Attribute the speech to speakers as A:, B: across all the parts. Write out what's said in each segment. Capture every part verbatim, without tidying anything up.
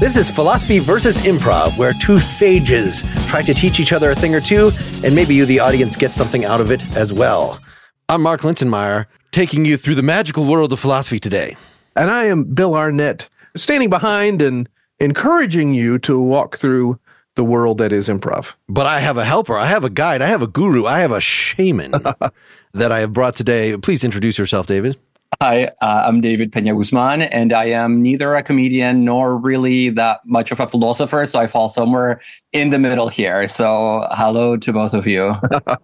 A: This is Philosophy versus Improv, where two sages try to teach each other a thing or two, and maybe you, the audience, get something out of it as well. I'm Mark Lintonmeyer, taking you through the magical world of philosophy today.
B: And I am Bill Arnett, standing behind and encouraging you to walk through the world that is improv.
A: But I have a helper, I have a guide, I have a guru, I have a shaman that I have brought today. Please introduce yourself, David.
C: Hi, uh, I'm David Peña Guzman, and I am neither a comedian nor really that much of a philosopher, so I fall somewhere in the middle here. So hello to both of you.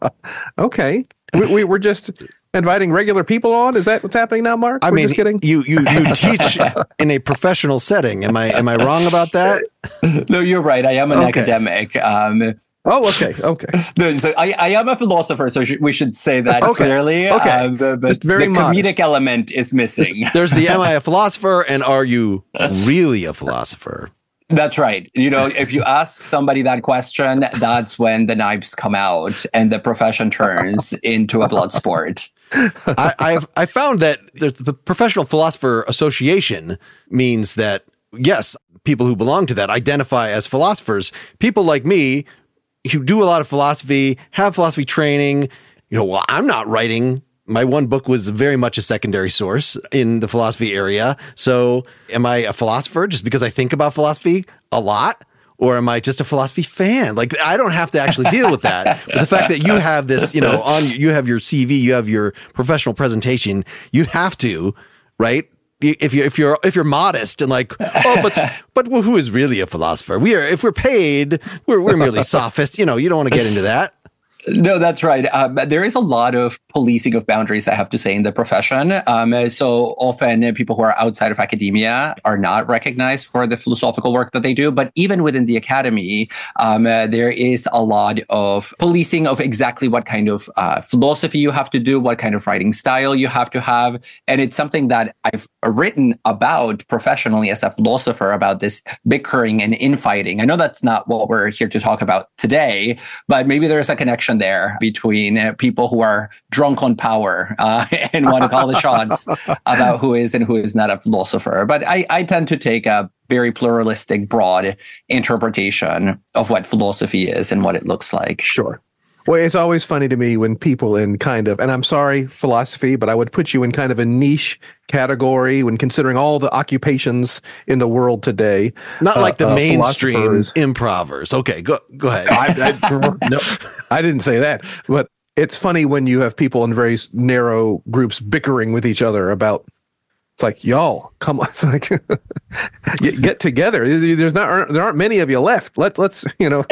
B: Okay. We, we, we're just inviting regular people on? Is that what's happening now, Mark?
A: I
B: we're
A: mean,
B: just kidding?
A: you, you, you teach in a professional setting. Am I am I wrong about that?
C: No, you're right. I am an
A: Okay.
C: academic. Um,
B: Oh, okay. Okay.
C: no, so I, I am a philosopher, so sh- we should say that
A: Okay.
C: clearly.
A: Okay.
C: Uh, but but
B: Just very
C: the
B: modest.
C: comedic element is missing.
A: There's the am I a philosopher and are you really a philosopher?
C: That's right. You know, if you ask somebody that question, that's when the knives come out and the profession turns into a blood sport.
A: I, I've I found that there's the Professional Philosopher Association means that, yes, people who belong to that identify as philosophers. People like me who do a lot of philosophy, have philosophy training, you know, well, I'm not writing. My one book was very much a secondary source in the philosophy area. So am I a philosopher just because I think about philosophy a lot? Or am I just a philosophy fan? Like, I don't have to actually deal with that. But the fact that you have this, you know, on, you have your C V, you have your professional presentation, you have to, right? If you if you're if you're modest and like, oh, but but who is really a philosopher? We are if we're paid, we're we're merely sophists. You know, you don't want to get into that.
C: No, that's right. Um, there is a lot of policing of boundaries, I have to say, in the profession. Um, so often uh, people who are outside of academia are not recognized for the philosophical work that they do. But even within the academy, um, uh, there is a lot of policing of exactly what kind of uh, philosophy you have to do, what kind of writing style you have to have. And it's something that I've written about professionally as a philosopher, about this bickering and infighting. I know that's not what we're here to talk about today, but maybe there's a connection there between uh, people who are drunk on power uh, and want to call the shots about who is and who is not a philosopher. But I, I tend to take a very pluralistic, broad interpretation of what philosophy is and what it looks like.
B: Sure. Well, it's always funny to me when people in kind of, and I'm sorry, philosophy, but I would put you in kind of a niche category when considering all the occupations in the world today.
A: Not like the
B: uh, uh,
A: mainstream
B: philosophers.
A: improvers. Okay, go go ahead.
B: I, I, no, I didn't say that, but it's funny when you have people in very narrow groups bickering with each other about. It's like, y'all, come on, it's like, get, get together. There's not there aren't many of you left. Let let's you know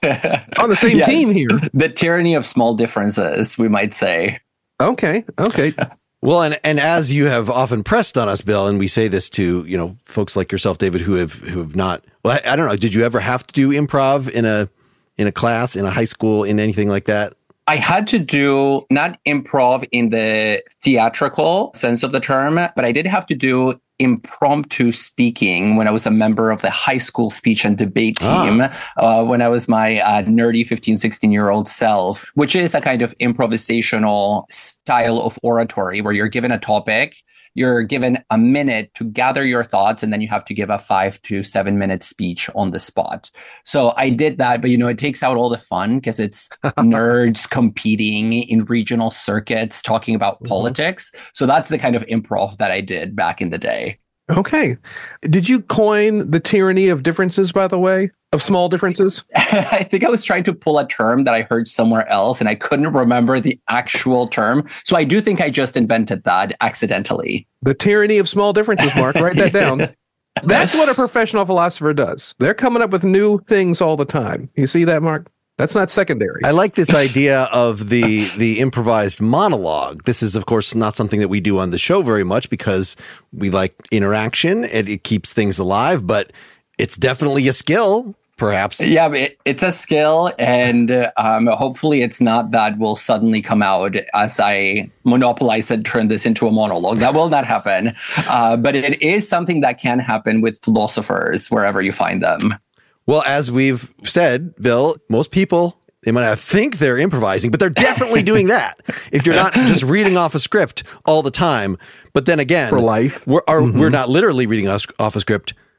B: on the same
C: Yeah,
B: team here.
C: The tyranny of small differences, we might say.
B: Okay, okay.
A: Well, and, and as you have often pressed on us, Bill, and we say this to, you know, folks like yourself, David, who have who have not, well, I, I don't know, did you ever have to do improv in a in a class, in a high school, in anything like that?
C: I had to do not improv in the theatrical sense of the term, but I did have to do impromptu speaking when I was a member of the high school speech and debate team, ah. uh, when I was my uh, nerdy fifteen, sixteen year old self, which is a kind of improvisational style of oratory where you're given a topic. You're given a minute to gather your thoughts, and then you have to give a five to seven minute speech on the spot. So I did that, but, you know, it takes out all the fun because it's nerds competing in regional circuits, talking about mm-hmm. politics. So that's the kind of improv that I did back in the day.
B: Okay. Did you coin the tyranny of differences, by the way, of small differences?
C: I think I was trying to pull a term that I heard somewhere else, and I couldn't remember the actual term. So I do think I just invented that accidentally.
B: The tyranny of small differences, Mark. Write that down. That's what a professional philosopher does. They're coming up with new things all the time. You see that, Mark? That's not secondary.
A: I like this idea of the the improvised monologue. This is, of course, not something that we do on the show very much because we like interaction and it keeps things alive, but it's definitely a skill, perhaps.
C: Yeah, it, it's a skill, and um, hopefully it's not that will suddenly come out as I monopolize and turn this into a monologue. That will not happen. Uh, but it is something that can happen with philosophers wherever you find them.
A: Well, as we've said, Bill, most people, they might not think they're improvising, but they're definitely doing that. If you're not just reading off a script all the time. But then again,
B: for life,
A: we're, are,
B: mm-hmm.
A: we're not literally reading off, off a script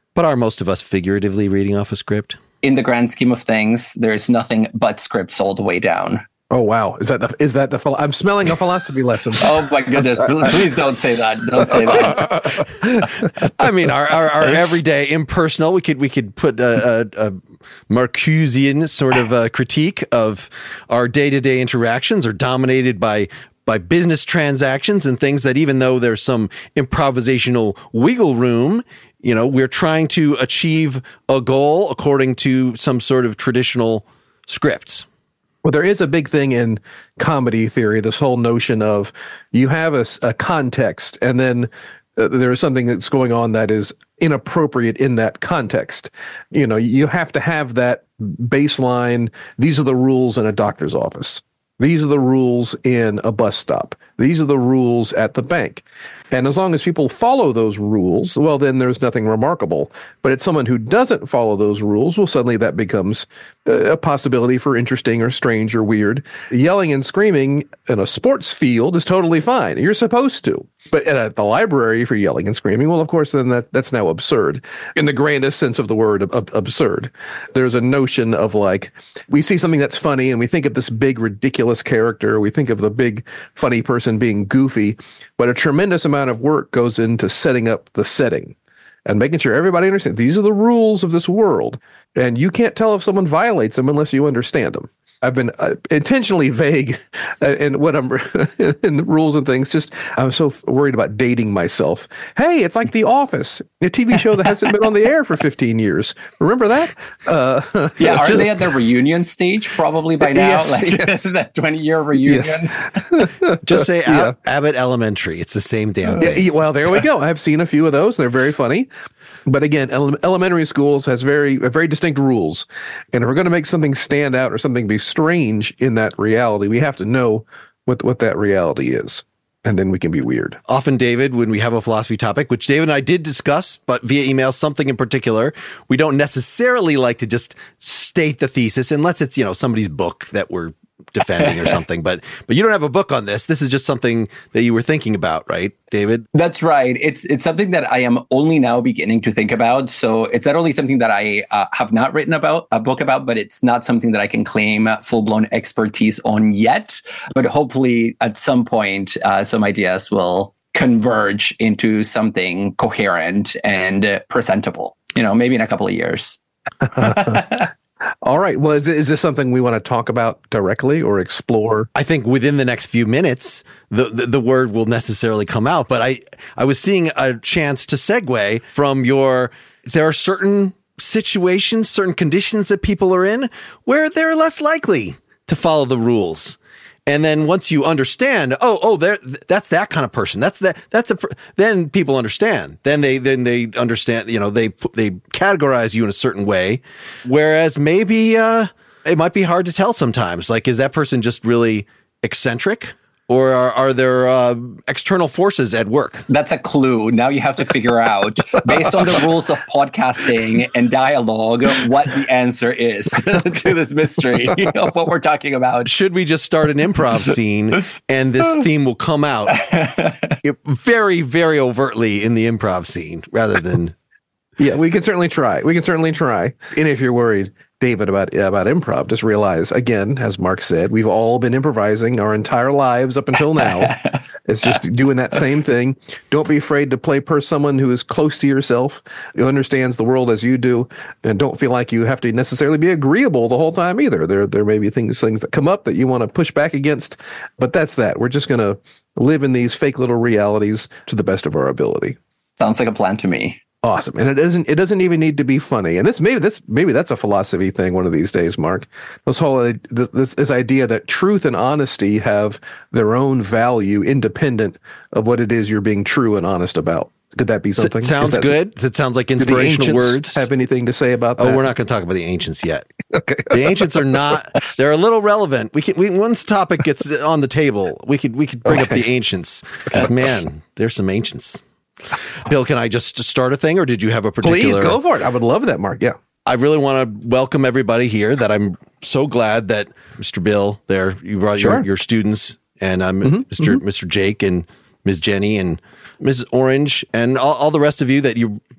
A: But are most of us figuratively reading off a script?
C: In the grand scheme of things, there's nothing but scripts all the way down.
B: Oh, wow. Is that the, is that the, phil- I'm smelling a philosophy lesson.
C: Oh my goodness. Please don't say that. Don't say that.
A: I mean, our, our, our everyday impersonal, we could, we could put a, a, a Marcusean sort of a critique of our day-to-day interactions are dominated by, by business transactions and things that even though there's some improvisational wiggle room, you know, we're trying to achieve a goal according to some sort of traditional scripts.
B: Well, there is a big thing in comedy theory, this whole notion of you have a, a context and then uh, there is something that's going on that is inappropriate in that context. You know, you have to have that baseline. These are the rules in a doctor's office. These are the rules in a bus stop. These are the rules at the bank. And as long as people follow those rules, well, then there's nothing remarkable. But it's someone who doesn't follow those rules, well, suddenly that becomes a possibility for interesting or strange or weird. Yelling and screaming in a sports field is totally fine. You're supposed to. But at the library, if you're yelling and screaming, well, of course, then that, that's now absurd. In the grandest sense of the word, ab- absurd. There's a notion of like, we see something that's funny and we think of this big, ridiculous character. We think of the big, funny person being goofy. But a tremendous amount of work goes into setting up the setting and making sure everybody understands these are the rules of this world. And you can't tell if someone violates them unless you understand them. I've been uh, intentionally vague in what I'm in the rules and things. Just I'm so worried about dating myself. Hey, it's like The Office, a T V show that hasn't been on the air for fifteen years. Remember that? Uh,
C: yeah, are
B: just,
C: they at the reunion stage probably by now?
B: Yes,
C: like
B: yes.
C: that twenty-year reunion.
A: Yes. Just say
B: yeah.
A: Ab- Abbott Elementary. It's the same damn thing.
B: Yeah, well, there we go. I've seen a few of those. They're very funny. But again, ele- elementary schools has very very distinct rules. And if we're going to make something stand out or something be strange in that reality, we have to know what what that reality is. And then we can be weird.
A: Often, David, when we have a philosophy topic, which David and I did discuss, but via email, something in particular, we don't necessarily like to just state the thesis unless it's, you know, somebody's book that we're defending or something. But but you don't have a book on this. This is just something that you were thinking about, right, David?
C: That's right. It's it's something that I am only now beginning to think about. So it's not only something that I uh, have not written about a book about, but it's not something that I can claim full-blown expertise on yet. But hopefully at some point, uh, some ideas will converge into something coherent and uh, presentable, you know, maybe in a couple of years.
B: All right. Well, is, is this something we want to talk about directly or explore?
A: I think within the next few minutes, the, the, the word will necessarily come out. But I, I was seeing a chance to segue from your, there are certain situations, certain conditions that people are in where they're less likely to follow the rules. And then once you understand, oh, oh, there, that's that kind of person. That's that. That's a. Then people understand. Then they, then they understand. You know, they they categorize you in a certain way, whereas maybe uh, it might be hard to tell sometimes. Like, is that person just really eccentric, or are, are there uh, external forces at work?
C: That's a clue. Now you have to figure out, based on the rules of podcasting and dialogue, what the answer is to this mystery of what we're talking about.
A: Should we just start an improv scene and this theme will come out very, very overtly in the improv scene rather than...
B: Yeah, we can certainly try. We can certainly try. And if you're worried, David, about about improv, just realize, again, as Mark said, we've all been improvising our entire lives up until now. It's just doing that same thing. Don't be afraid to play per someone who is close to yourself, who understands the world as you do, and don't feel like you have to necessarily be agreeable the whole time either. There, there may be things things that come up that you want to push back against, but that's that. We're just going to live in these fake little realities to the best of our ability.
C: Sounds like a plan to me.
B: Awesome. And it doesn't it doesn't even need to be funny. And this maybe this maybe that's a philosophy thing one of these days, Mark. This whole this this idea that truth and honesty have their own value independent of what it is you're being true and honest about. Could that be something?
A: It sounds
B: that,
A: good. That sounds like inspirational words.
B: Have anything to say about that?
A: Oh, we're not going to talk about the ancients yet.
B: Okay.
A: The ancients are not. They're a little relevant. We can. We, once the topic gets on the table, we could we could bring okay. up the ancients because man, there's some ancients. Bill, can I just start a thing, or did you have a particular?
B: Please go for it. I would love that, Mark. Yeah.
A: I really want to welcome everybody here. That I'm so glad that Mister Bill there, you brought sure. your, your students, and um, mm-hmm. Mister Mm-hmm. Mister Jake and Miz Jenny and Missus Orange and all, all the rest of you that you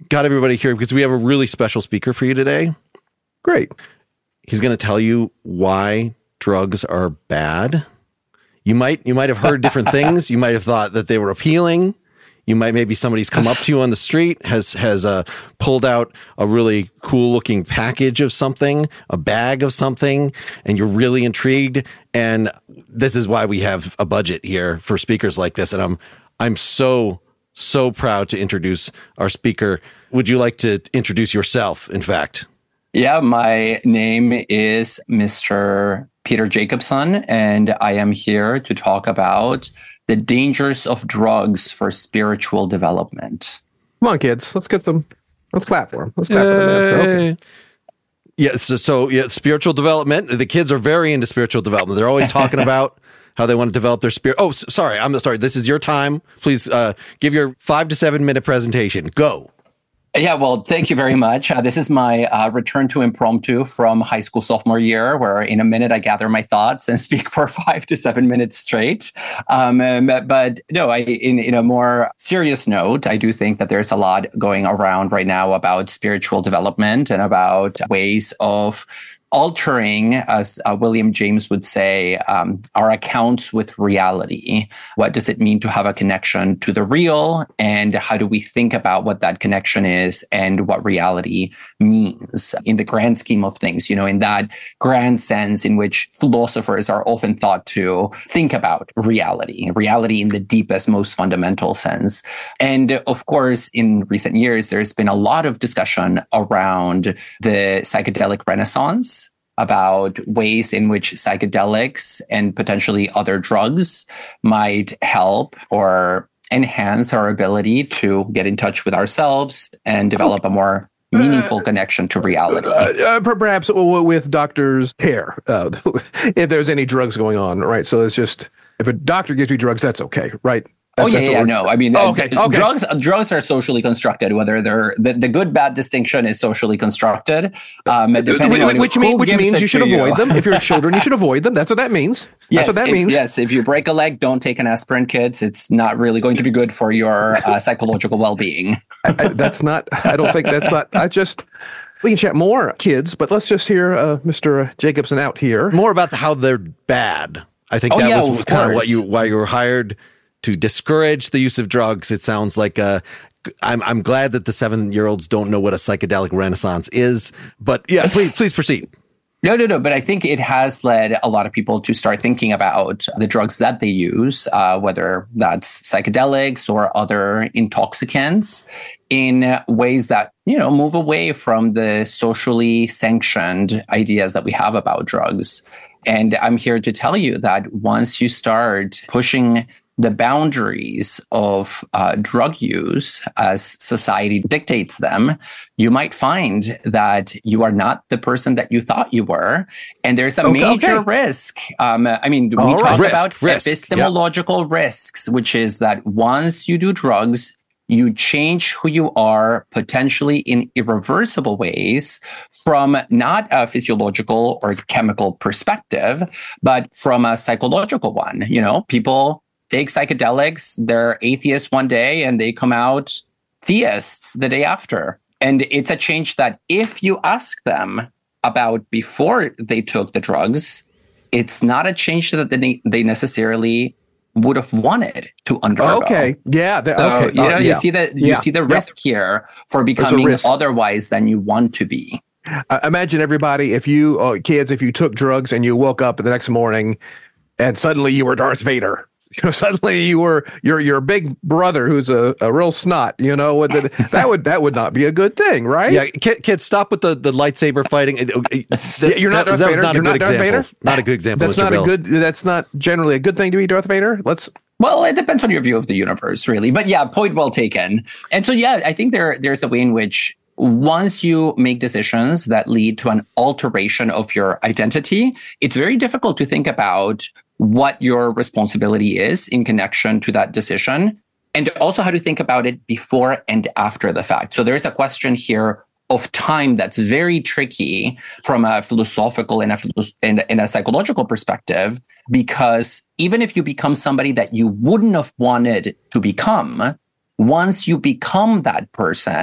A: got everybody here because we have a really special speaker for you today.
B: Great.
A: He's going to tell you why drugs are bad. You might you might have heard different things. You might have thought that they were appealing. You might maybe somebody's come up to you on the street, has has uh, pulled out a really cool looking package of something, a bag of something, and you're really intrigued. And this is why we have a budget here for speakers like this. And I'm I'm so so proud to introduce our speaker. Would you like to introduce yourself? In fact,
C: yeah, my name is Mister Peter Jacobson, and I am here to talk about the dangers of drugs for spiritual development.
B: Come on, kids. Let's get some. Let's clap for them. Let's clap for them. Okay.
A: Yeah. So, so yeah, spiritual development. The kids are very into spiritual development. They're always talking about how they want to develop their spirit. Oh, sorry. I'm sorry. This is your time. Please uh, give your five to seven minute presentation. Go.
C: Yeah, well, thank you very much. Uh, this is my uh, return to impromptu from high school sophomore year, where in a minute I gather my thoughts and speak for five to seven minutes straight. Um, um, but no, I, in, in a more serious note, I do think that there's a lot going around right now about spiritual development and about ways of altering, as uh, William James would say, um, our accounts with reality. What does it mean to have a connection to the real? And how do we think about what that connection is and what reality means in the grand scheme of things, you know, in that grand sense in which philosophers are often thought to think about reality, reality in the deepest, most fundamental sense. And of course, in recent years, there's been a lot of discussion around the psychedelic renaissance, about ways in which psychedelics and potentially other drugs might help or enhance our ability to get in touch with ourselves and develop a more meaningful uh, connection to reality.
B: Uh, uh, perhaps with doctors' care, uh, if there's any drugs going on, right? So it's just, if a doctor gives you drugs, that's okay, right?
C: Oh, yeah, yeah, no. I mean,
B: oh, okay, okay.
C: drugs drugs are socially constructed, whether they're the, the good-bad distinction is socially constructed. Um, depending
B: which,
C: on
B: which,
C: who
B: mean, which means you should avoid
C: you.
B: them. If you're children, you should avoid them. That's what that means.
C: Yes,
B: That's what that
C: if,
B: means.
C: Yes, if you break a leg, don't take an aspirin, kids. It's not really going to be good for your uh, psychological well-being.
B: I, I, that's not, I don't think that's not, I just... We can chat more, kids, but let's just hear uh, Mister Jacobson out here.
A: More about the, how they're bad. I think
C: oh,
A: that
C: yeah,
A: was,
C: of
A: was kind of what
C: course.
A: you why you were hired, to discourage the use of drugs. It sounds like uh, I'm I'm glad that the seven year olds don't know what a psychedelic renaissance is. But yeah, please please proceed.
C: No, no, no. But I think it has led a lot of people to start thinking about the drugs that they use, uh, whether that's psychedelics or other intoxicants, in ways that, you know, move away from the socially sanctioned ideas that we have about drugs. And I'm here to tell you that once you start pushing the boundaries of uh, drug use as society dictates them, you might find that you are not the person that you thought you were. And there's a
B: okay,
C: major
B: okay.
C: risk. Um, I mean, we
A: All
C: talk
A: right. risk,
C: about
A: risk.
C: epistemological yep. risks, which is that once you do drugs, you change who you are potentially in irreversible ways from not a physiological or chemical perspective, but from a psychological one. You know, people take psychedelics, they're atheists one day and they come out theists the day after. And it's a change that if you ask them about before they took the drugs, it's not a change that they, they necessarily would have wanted to undergo.
B: Okay. Yeah. The,
C: so,
B: okay.
C: you know,
B: uh,
C: you
B: yeah.
C: see the, you
B: yeah.
C: see the
B: yep.
C: risk here for becoming
B: risk.
C: otherwise than you want to be.
B: Uh, imagine everybody, if you, uh, kids, if you took drugs and you woke up the next morning and suddenly you were Darth Vader. You know, suddenly you were your your big brother who's a, a real snot. You know, that would that would not be a good thing, right?
A: Yeah, kids, kid, stop with the, the lightsaber fighting.
B: Yeah, you're not
A: that,
B: Darth
A: that was
B: Vader.
A: not
B: You're
A: a good
B: not Darth
A: example.
B: Vader.
A: Not a good example.
B: That's
A: Mister
B: not
A: Bill.
B: a good. That's not generally a good thing to be Darth Vader. Let's.
C: Well, it depends on your view of the universe, really. But yeah, point well taken. And so, yeah, I think there there's a way in which once you make decisions that lead to an alteration of your identity, it's very difficult to think about what your responsibility is in connection to that decision, and also how to think about it before and after the fact. So there's a question here of time that's very tricky from a philosophical and a, and, and a psychological perspective, because even if you become somebody that you wouldn't have wanted to become, once you become that person,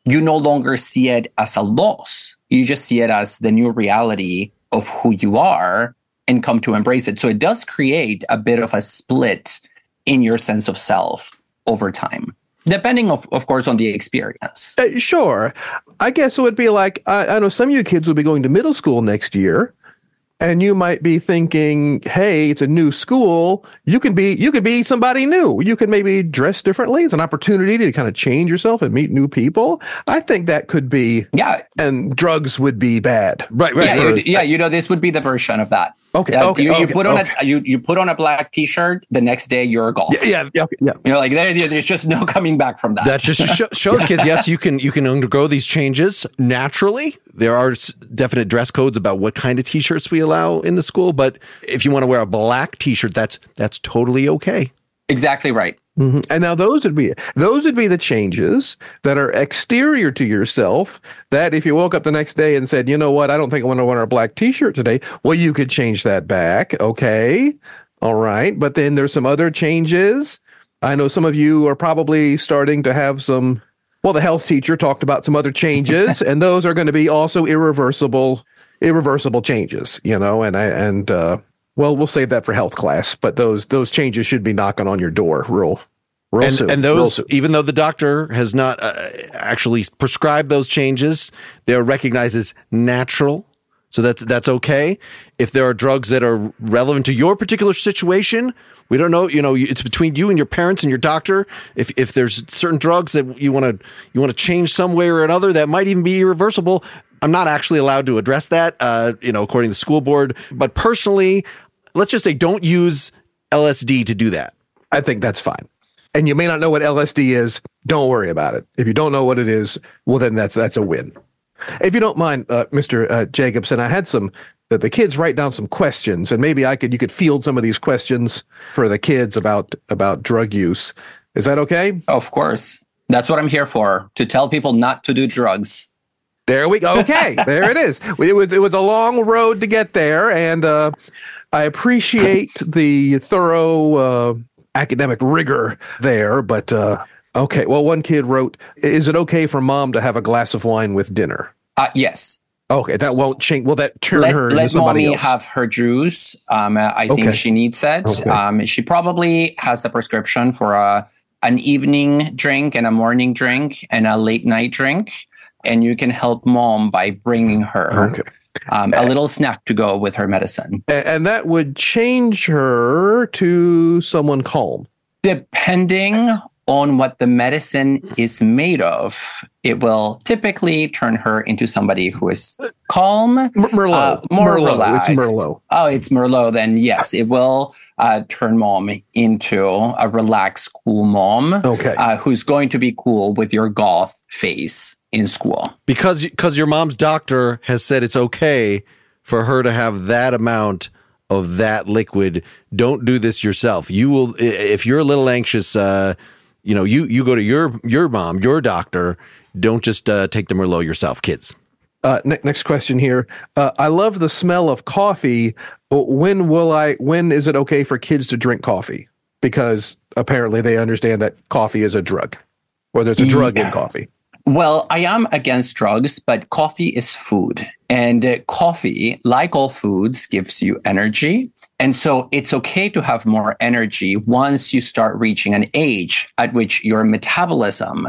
C: you no longer see it as a loss. You just see it as the new reality of who you are and come to embrace it. So it does create a bit of a split in your sense of self over time, depending, of, of course, on the experience.
B: Uh, sure. I guess it would be like, I, I know some of you kids will be going to middle school next year. And you might be thinking, hey, it's a new school. You can be you can be somebody new. You can maybe dress differently. It's an opportunity to kind of change yourself and meet new people. I think that could be.
C: Yeah.
B: And drugs would be bad.
A: Right, right.
C: Yeah, you, yeah, you know, this would be the version of that.
B: Okay.
C: Uh,
B: okay,
C: you, you
B: okay,
C: put on
B: okay.
C: a you, you put on a black T-shirt. The next day, you're a golf.
B: Yeah, yeah, yeah. Okay, yeah.
C: You're like, there, there's just no coming back from that.
A: That just sh- shows kids, yes, you can you can undergo these changes naturally. There are s- definite dress codes about what kind of T-shirts we allow in the school, but if you want to wear a black T-shirt, that's that's totally okay.
C: Exactly right.
B: Mm-hmm. And now those would be those would be the changes that are exterior to yourself. That if you woke up the next day and said, you know what, I don't think I want to wear a black T-shirt today. Well, you could change that back. Okay. All right. But then there's some other changes. I know some of you are probably starting to have some. Well, the health teacher talked about some other changes, and those are going to be also irreversible, irreversible changes, you know, and I, and, uh, well, we'll save that for health class, but those those changes should be knocking on your door real, real
A: and,
B: soon.
A: and
B: real
A: those,
B: soon.
A: even though the doctor has not uh, actually prescribed those changes, they're recognized as natural. So that's that's okay. If there are drugs that are relevant to your particular situation, we don't know. You know, it's between you and your parents and your doctor. If if there's certain drugs that you want to you want to change some way or another, that might even be irreversible. I'm not actually allowed to address that, uh, you know, according to the school board. But personally, let's just say don't use L S D to do that.
B: I think that's fine. And you may not know what L S D is. Don't worry about it. If you don't know what it is, well, then that's that's a win. If you don't mind, uh, Mister Uh, Jacobson, I had some uh, the kids write down some questions, and maybe I could you could field some of these questions for the kids about about drug use. Is that okay?
C: Of course. That's what I'm here for, to tell people not to do drugs.
B: There we go. Okay, there it is. It was it was a long road to get there, and uh, I appreciate the thorough uh, academic rigor there. But uh, okay, well, one kid wrote, "Is it okay for mom to have a glass of wine with dinner?"
C: Uh, yes.
B: Okay, that won't change. Will that turn
C: let,
B: her into
C: let
B: somebody
C: mommy
B: else?
C: have her juice. Um, uh, I think
B: Okay.
C: she needs it.
B: Okay.
C: Um, she probably has a prescription for a an evening drink and a morning drink and a late night drink. And you can help mom by bringing her
B: Okay.
C: um, a little snack to go with her medicine.
B: A- and that would change her to someone calm.
C: Depending on what the medicine is made of, it will typically turn her into somebody who is calm,
B: M- Merlot,
C: uh, more
B: Merlot.
C: relaxed.
B: It's Merlot.
C: Oh, it's Merlot. Then yes, it will uh, turn mom into a relaxed, cool mom.
B: Okay.
C: uh, who's going to be cool with your goth face in school.
A: Because because your mom's doctor has said it's okay for her to have that amount of that liquid. Don't do this yourself. You will, i- if you're a little anxious, uh, you know, you you go to your your mom, your doctor. Don't just uh, take the Merlot yourself, kids.
B: Uh, ne- next question here. Uh, I love the smell of coffee. But when will I? When is it okay for kids to drink coffee? Because apparently they understand that coffee is a drug, or there's a drug
C: Yeah.
B: in coffee.
C: Well, I am against drugs, but coffee is food. And uh, coffee, like all foods, gives you energy. And so it's okay to have more energy once you start reaching an age at which your metabolism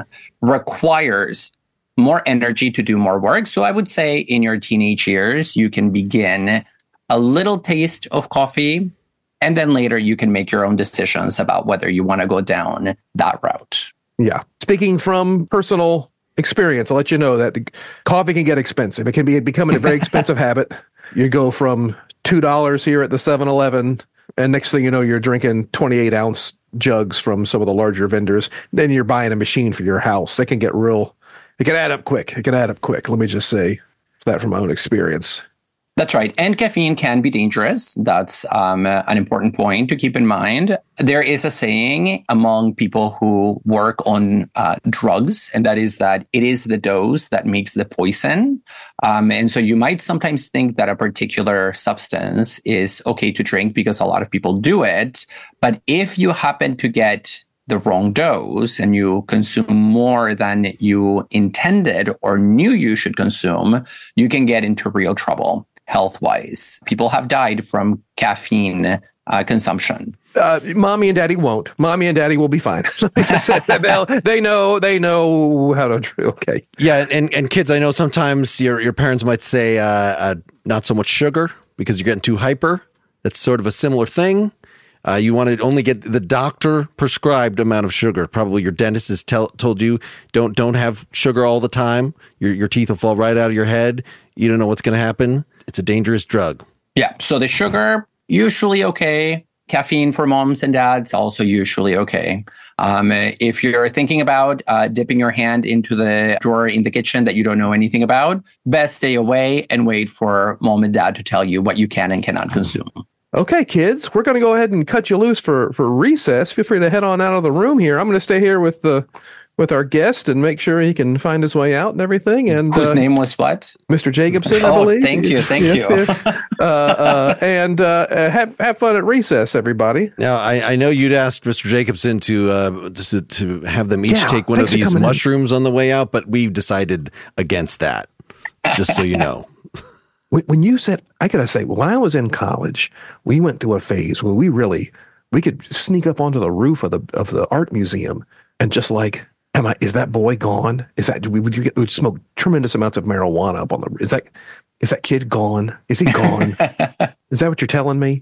C: requires more energy to do more work. So I would say in your teenage years, you can begin a little taste of coffee, and then later you can make your own decisions about whether you want to go down that route.
B: Yeah. Speaking from personal experience, I'll let you know that the coffee can get expensive. It can be becoming a very expensive habit. You go from two dollars here at the seven eleven, and next thing you know, you're drinking twenty-eight ounce jugs from some of the larger vendors. Then you're buying a machine for your house. It can get real, it can add up quick. It can add up quick. Let me just say that from my own experience.
C: That's right. And caffeine can be dangerous. That's um, uh, an important point to keep in mind. There is a saying among people who work on uh, drugs, and that is that it is the dose that makes the poison. Um, and so you might sometimes think that a particular substance is okay to drink because a lot of people do it. But if you happen to get the wrong dose and you consume more than you intended or knew you should consume, you can get into real trouble health-wise. People have died from caffeine uh, consumption.
B: Uh, mommy and daddy won't. Mommy and daddy will be fine. they know. They know how to. Okay.
A: Yeah, and and kids, I know sometimes your your parents might say uh, uh, not so much sugar because you're getting too hyper. That's sort of a similar thing. Uh, you want to only get the doctor prescribed amount of sugar. Probably your dentist has tell, told you don't don't have sugar all the time. Your your teeth will fall right out of your head. You don't know what's going to happen. It's a dangerous drug.
C: Yeah. So the sugar usually okay. Caffeine for moms and dads also usually okay. Um, if you're thinking about uh, dipping your hand into the drawer in the kitchen that you don't know anything about, best stay away and wait for mom and dad to tell you what you can and cannot consume.
B: Okay, kids, we're going to go ahead and cut you loose for, for recess. Feel free to head on out of the room here. I'm going to stay here with the with our guest and make sure he can find his way out and everything. And
C: whose
B: uh,
C: name was what?
B: Mister Jacobson, I
C: oh,
B: believe.
C: Thank you, thank
B: yes,
C: you.
B: Yes. uh, uh, and uh, have have fun at recess, everybody.
A: Now, I, I know you'd asked Mister Jacobson to uh, to, to have them each
B: Yeah,
A: take one of
B: thanks for
A: these
B: coming in.
A: mushrooms on the way out, but we've decided against that. Just so you know.
B: When when you said, I gotta say, when I was in college, we went through a phase where we really we could sneak up onto the roof of the of the art museum and just like, am I? Is that boy gone? Is that we would you get would smoke tremendous amounts of marijuana up on the? Is that is that kid gone? Is he gone? Is that what you're telling me?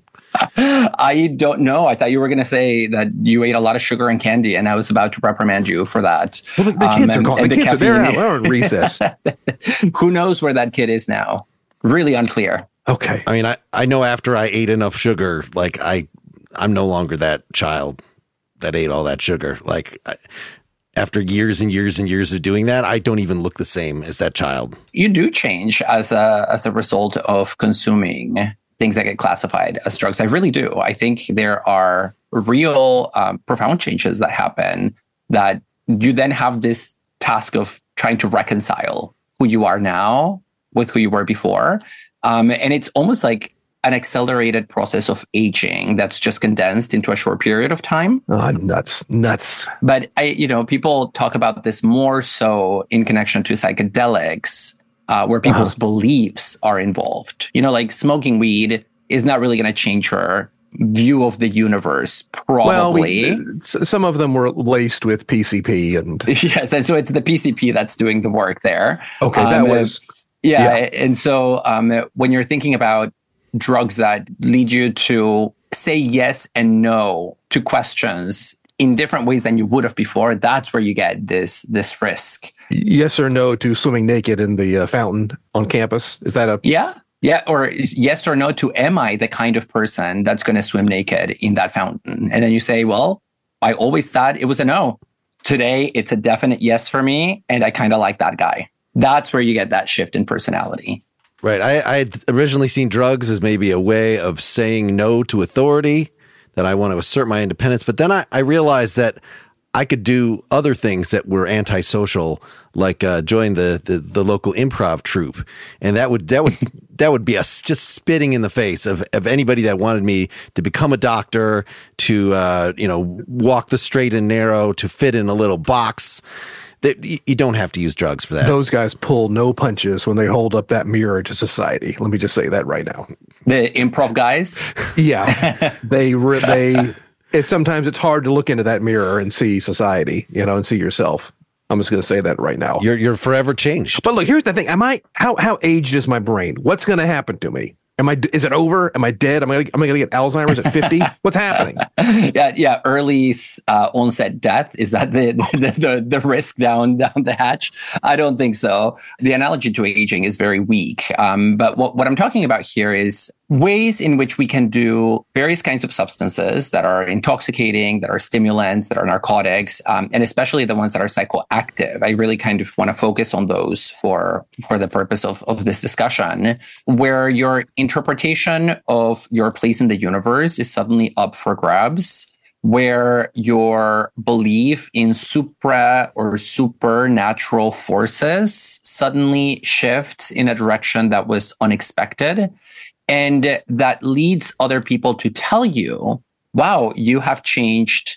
C: I don't know. I thought you were going to say that you ate a lot of sugar and candy, and I was about to reprimand you for that.
B: Well, the, the
C: Um,
B: kids are
C: and-
B: gone.
C: and
B: The
C: the
B: kids are there.
C: caffeine-
B: We're on recess.
C: Who knows where that kid is now? Really unclear.
B: Okay.
A: I mean, I, I know after I ate enough sugar, like I, I'm no longer that child that ate all that sugar. Like I, after years and years and years of doing that, I don't even look the same as that child.
C: You do change as a as a result of consuming things that get classified as drugs. I really do. I think there are real um, profound changes that happen that you then have this task of trying to reconcile who you are now with who you were before. Um, and it's almost like an accelerated process of aging that's just condensed into a short period of time.
B: Oh, nuts, nuts.
C: But I, you know, people talk about this more so in connection to psychedelics, uh, where people's
B: Uh-huh.
C: beliefs are involved. You know, like smoking weed is not really going to change your view of the universe, probably.
B: Well, we, s- some of them were laced with P C P and
C: Yes, and so it's the P C P that's doing the work there.
B: okay, that
C: Um,
B: was
C: Yeah,
B: Yeah.
C: and so um, when you're thinking about drugs that lead you to say yes and no to questions in different ways than you would have before, that's where you get this this risk.
B: yes or no to swimming naked in the uh, fountain on campus. Is that a
C: Yeah, yeah, or yes or no to am I the kind of person that's going to swim naked in that fountain? And then you say, well, I always thought it was a no. Today, it's a definite yes for me, and I kind of like that guy. That's where you get that shift in personality.
A: Right. I, I had originally seen drugs as maybe a way of saying no to authority, that I want to assert my independence. But then I, I realized that I could do other things that were antisocial, like uh, join the, the the local improv troupe, and that would that would that would be a s- just spitting in the face of of anybody that wanted me to become a doctor, to uh, you know walk the straight and narrow, to fit in a little box. That y- you don't have to use drugs for that.
B: those guys pull no punches when they hold up that mirror to society. Let me just say that right now.
C: The improv guys.
B: Yeah, they re- they. It, sometimes it's hard to look into that mirror and see society, you know, and see yourself. I'm just going to say that right now.
A: You're you're forever changed.
B: But look, here's the thing: am I how how aged is my brain? What's going to happen to me? Am I? Is it over? Am I dead? Am I? Am I going to get Alzheimer's at fifty? What's happening?
C: yeah, yeah. Early uh, onset death, is that the, the the the risk down down the hatch? I don't think so. The analogy to aging is very weak. Um, but what what I'm talking about here is ways in which we can do various kinds of substances that are intoxicating, that are stimulants, that are narcotics, um, and especially the ones that are psychoactive. I really kind of want to focus on those for for the purpose of of this discussion, where your interpretation of your place in the universe is suddenly up for grabs, where your belief in supra or supernatural forces suddenly shifts in a direction that was unexpected. And that leads other people to tell you, wow, you have changed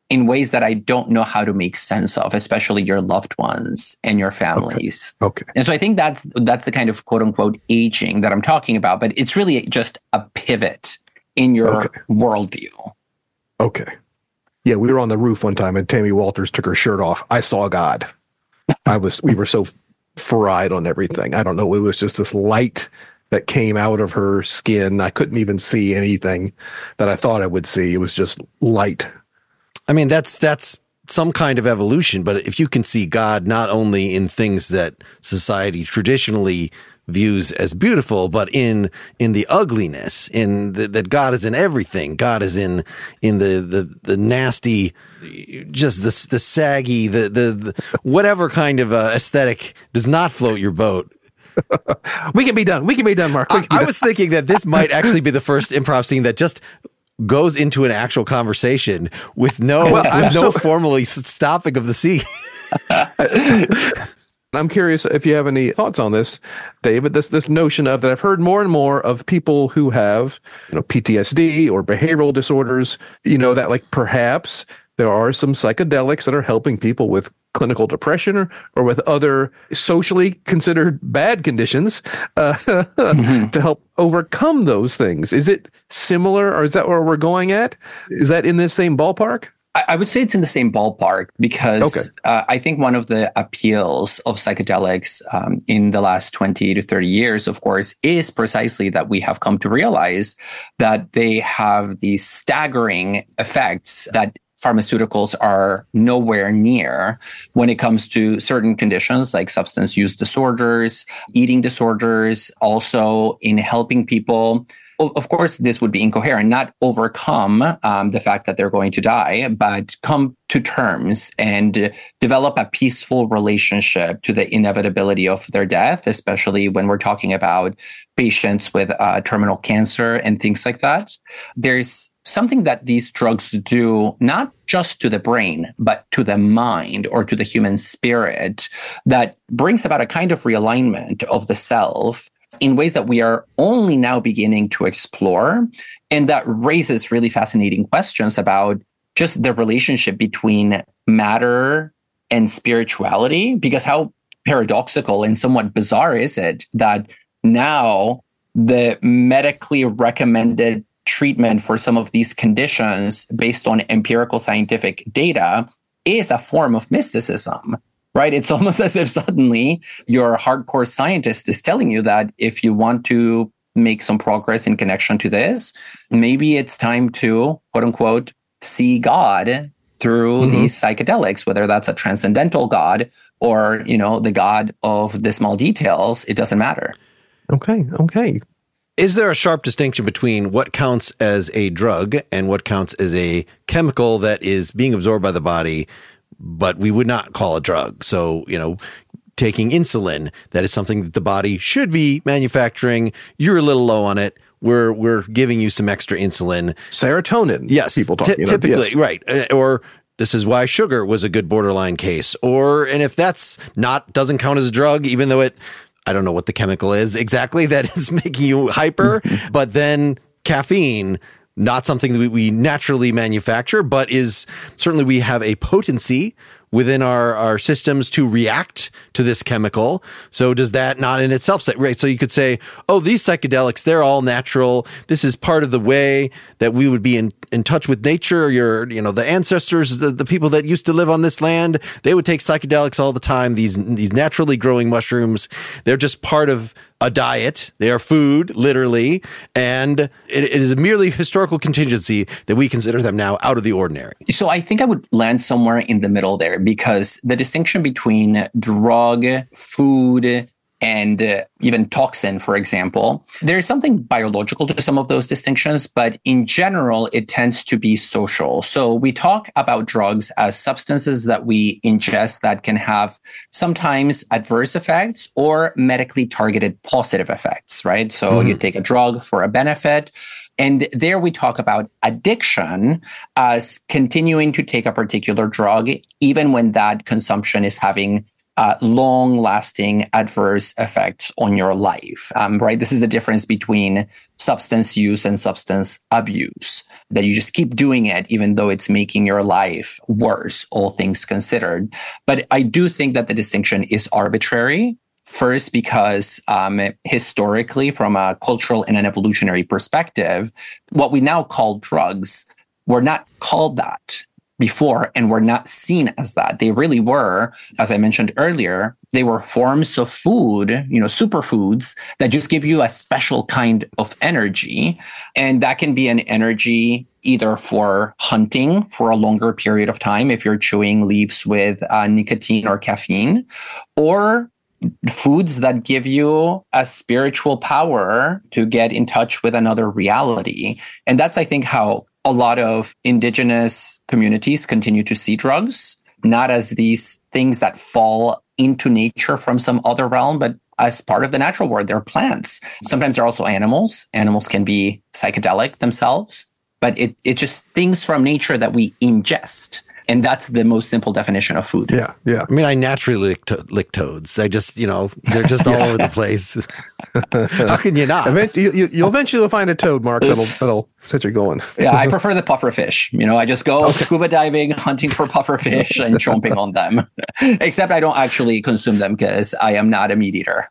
C: in ways that I don't know how to make sense of, especially your loved ones and your families.
B: Okay. okay.
C: And so I think that's that's the kind of quote unquote aging that I'm talking about, but it's really just a pivot in your
B: okay.
C: worldview.
B: Okay. Yeah, we were on the roof one time and Tammy Walters took her shirt off. I saw God. I was, we were so fried on everything. I don't know. It was just this light that came out of her skin. I couldn't even see anything that I thought I would see. It was just light.
A: I mean, that's that's some kind of evolution, but if you can see God not only in things that society traditionally views as beautiful, but in in the ugliness, in the, that God is in everything. God is in in the the, the nasty, just the the saggy, the the, the whatever kind of uh, aesthetic does not float your boat.
B: We can be done. We can be done, Mark.
A: I, I
B: done.
A: was thinking that this might actually be the first improv scene that just goes into an actual conversation with no
B: well,
A: with no
B: so,
A: formally stopping of the scene.
B: I'm curious if you have any thoughts on this, David. This this notion of that I've heard more and more of people who have, you know, P T S D or behavioral disorders. You know, that like perhaps there are some psychedelics that are helping people with clinical depression or, or with other socially considered bad conditions uh, mm-hmm. to help overcome those things. Is it similar, or is that where we're going at? Is that in this same ballpark?
C: I would say it's in the same ballpark because
B: okay.
C: uh, I think one of the appeals of psychedelics um, in the last twenty to thirty years, of course, is precisely that we have come to realize that they have these staggering effects that pharmaceuticals are nowhere near when it comes to certain conditions like substance use disorders, eating disorders, also in helping people. Of course, this would be incoherent, not overcome um, the fact that they're going to die, but come to terms and develop a peaceful relationship to the inevitability of their death, especially when we're talking about patients with uh, terminal cancer and things like that. There's something that these drugs do, not just to the brain, but to the mind or to the human spirit, that brings about a kind of realignment of the self in ways that we are only now beginning to explore. And that raises really fascinating questions about just the relationship between matter and spirituality, because how paradoxical and somewhat bizarre is it that now the medically recommended treatment for some of these conditions based on empirical scientific data is a form of mysticism, right? It's almost as if suddenly your hardcore scientist is telling you that if you want to make some progress in connection to this, maybe it's time to, quote unquote, see God through mm-hmm. these psychedelics, whether that's a transcendental God or, you know, the God of the small details. It doesn't matter.
B: Okay. Okay.
A: Is there a sharp distinction between what counts as a drug and what counts as a chemical that is being absorbed by the body, but we would not call a drug? So, you know, taking insulin, that is something that the body should be manufacturing. You're a little low on it. We're we're giving you some extra insulin.
B: Serotonin.
A: Yes.
B: People talk,
A: T-
B: you know,
A: typically,
B: yes.
A: right. Uh, or this is why sugar was a good borderline case. Or, and if that's not, doesn't count as a drug, even though it, I don't know what the chemical is exactly that is making you hyper, but then caffeine, not something that we, we naturally manufacture, but is certainly we have a potency within our, our systems to react to this chemical. So does that not in itself say, right? So you could say, oh, these psychedelics, they're all natural. This is part of the way that we would be in, in touch with nature. Your, you know, the ancestors, the, the people that used to live on this land, they would take psychedelics all the time. These, these naturally growing mushrooms, they're just part of a diet. They are food, literally. And it, it is a merely historical contingency that we consider them now out of the ordinary.
C: So I think I would land somewhere in the middle there, because the distinction between drug, food, and uh, even toxin, for example, there's something biological to some of those distinctions, but in general, it tends to be social. So we talk about drugs as substances that we ingest that can have sometimes adverse effects or medically targeted positive effects, right? So mm-hmm. you take a drug for a benefit. And there we talk about addiction as continuing to take a particular drug, even when that consumption is having uh, long-lasting adverse effects on your life, um, right? This is the difference between substance use and substance abuse, that you just keep doing it even though it's making your life worse, all things considered. But I do think that the distinction is arbitrary. First, because um, historically, from a cultural and an evolutionary perspective, what we now call drugs were not called that before and were not seen as that. They really were, as I mentioned earlier, they were forms of food, you know, superfoods that just give you a special kind of energy. And that can be an energy either for hunting for a longer period of time, if you're chewing leaves with uh, nicotine or caffeine, or foods that give you a spiritual power to get in touch with another reality. And that's, I think, how a lot of indigenous communities continue to see drugs, not as these things that fall into nature from some other realm, but as part of the natural world. They're plants. Sometimes they're also animals. Animals can be psychedelic themselves, but it, it's just things from nature that we ingest. And that's the most simple definition of food.
B: Yeah, yeah.
A: I mean, I naturally lick, to- lick toads. I just, you know, they're just all over the place. How can you not?
B: Event- you, you, you'll eventually find a toad, Mark, that'll, that'll set you going.
C: Yeah, I prefer the puffer fish. You know, I just go okay. scuba diving, hunting for puffer fish and chomping on them. Except I don't actually consume them because I am not a meat eater.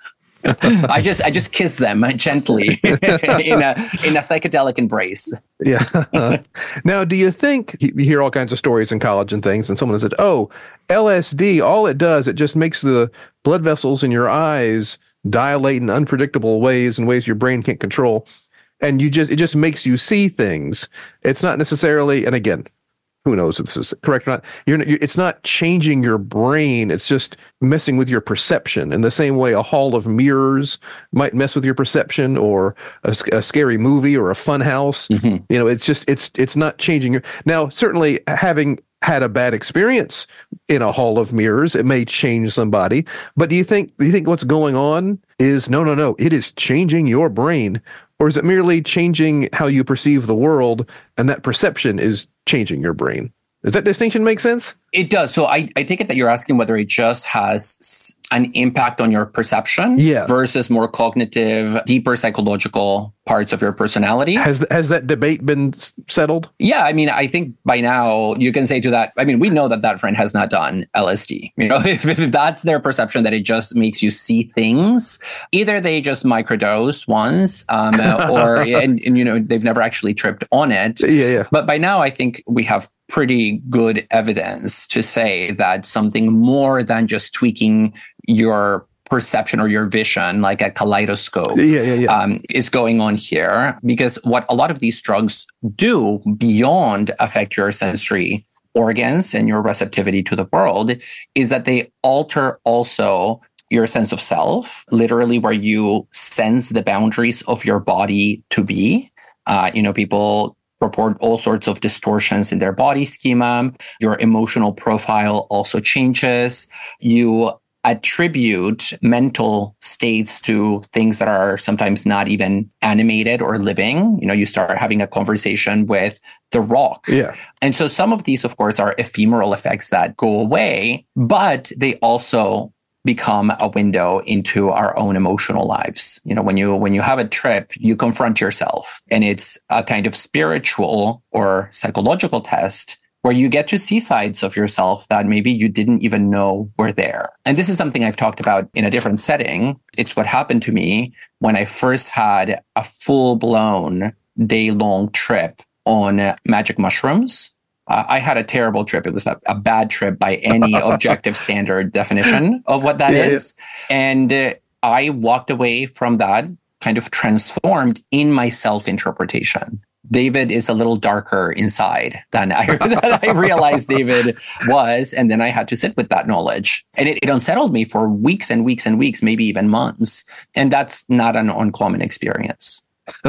C: I just I just kiss them gently in a in a psychedelic embrace.
B: Yeah. Now, do you think you hear all kinds of stories in college and things, and someone said, "Oh, L S D, all it does, it just makes the blood vessels in your eyes dilate in unpredictable ways, in ways your brain can't control, and you just it just makes you see things. It's not necessarily." And again, who knows if this is correct or not? You're, you're, it's not changing your brain. It's just messing with your perception. In the same way a hall of mirrors might mess with your perception, or a, a scary movie or a fun house. Mm-hmm. You know, it's just it's it's not changing your. Now, certainly, having had a bad experience in a hall of mirrors, it may change somebody. But do you think do you think what's going on is no, no, no? It is changing your brain. Or is it merely changing how you perceive the world, and that perception is changing your brain? Does that distinction make sense?
C: It does. So I, I take it that you're asking whether it just has an impact on your perception
B: yeah.
C: versus more cognitive, deeper psychological parts of your personality.
B: Has has that debate been settled?
C: Yeah. I mean, I think by now you can say to that, I mean, we know that that friend has not done L S D. You know, if, if that's their perception, that it just makes you see things, either they just microdose once um, or, and, and, you know, they've never actually tripped on it.
B: Yeah, yeah.
C: But by now, I think we have pretty good evidence to say that something more than just tweaking your perception or your vision, like a kaleidoscope,
B: yeah, yeah, yeah.
C: Um, is going on here. Because what a lot of these drugs do beyond affect your sensory organs and your receptivity to the world is that they alter also your sense of self, literally where you sense the boundaries of your body to be. Uh, you know, people report all sorts of distortions in their body schema. Your emotional profile also changes. You attribute mental states to things that are sometimes not even animated or living. You know, you start having a conversation with the rock.
B: Yeah.
C: And so some of these, of course, are ephemeral effects that go away, but they also become a window into our own emotional lives. You know, when you when you have a trip, you confront yourself, and it's a kind of spiritual or psychological test where you get to see sides of yourself that maybe you didn't even know were there. And this is something I've talked about in a different setting. It's what happened to me when I first had a full-blown day-long trip on magic mushrooms. Uh, I had a terrible trip. It was a, a bad trip by any objective standard definition of what that
B: yeah,
C: is. Yeah. And uh, I walked away from that kind of transformed in my self-interpretation. David is a little darker inside than I, than I realized David was. And then I had to sit with that knowledge. And it, it unsettled me for weeks and weeks and weeks, maybe even months. And that's not an uncommon experience.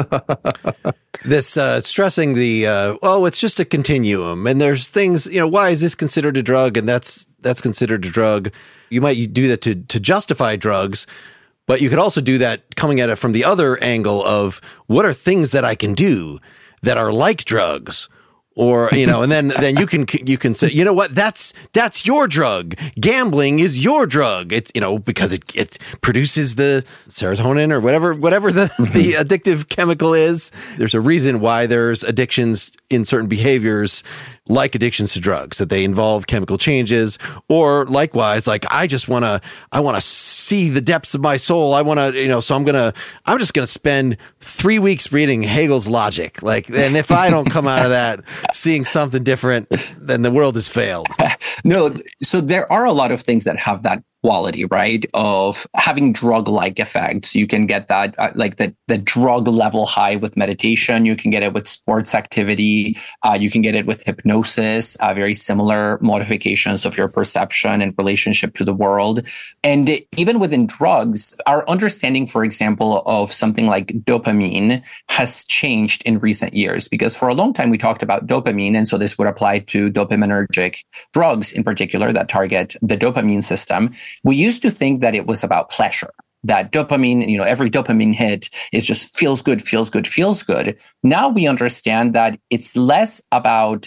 A: This uh, stressing the, uh, well, it's just a continuum. And there's things, you know, why is this considered a drug? And that's that's considered a drug. You might do that to, to justify drugs. But you could also do that coming at it from the other angle of what are things that I can do that are like drugs Or, you know, and then, then you can, you can say, you know what, that's, that's your drug. Gambling is your drug. It's, you know, because it, it produces the serotonin or whatever, whatever the, mm-hmm. the addictive chemical is. There's a reason why there's addictions in certain behaviors, like addictions to drugs, that they involve chemical changes, or likewise, like, I just want to, I want to see the depths of my soul. I want to, you know, so I'm going to, I'm just going to spend three weeks reading Hegel's Logic. Like, and if I don't come out of that seeing something different, then the world has failed.
C: No, so there are a lot of things that have that quality, right? Of having drug-like effects. You can get that, uh, like the, the drug level high with meditation. You can get it with sports activity. Uh, you can get it with hypnosis, uh, very similar modifications of your perception and relationship to the world. And even within drugs, our understanding, for example, of something like dopamine has changed in recent years, because for a long time we talked about dopamine. And so this would apply to dopaminergic drugs in particular that target the dopamine system. We used to think that it was about pleasure, that dopamine, you know, every dopamine hit is just feels good, feels good, feels good. Now we understand that it's less about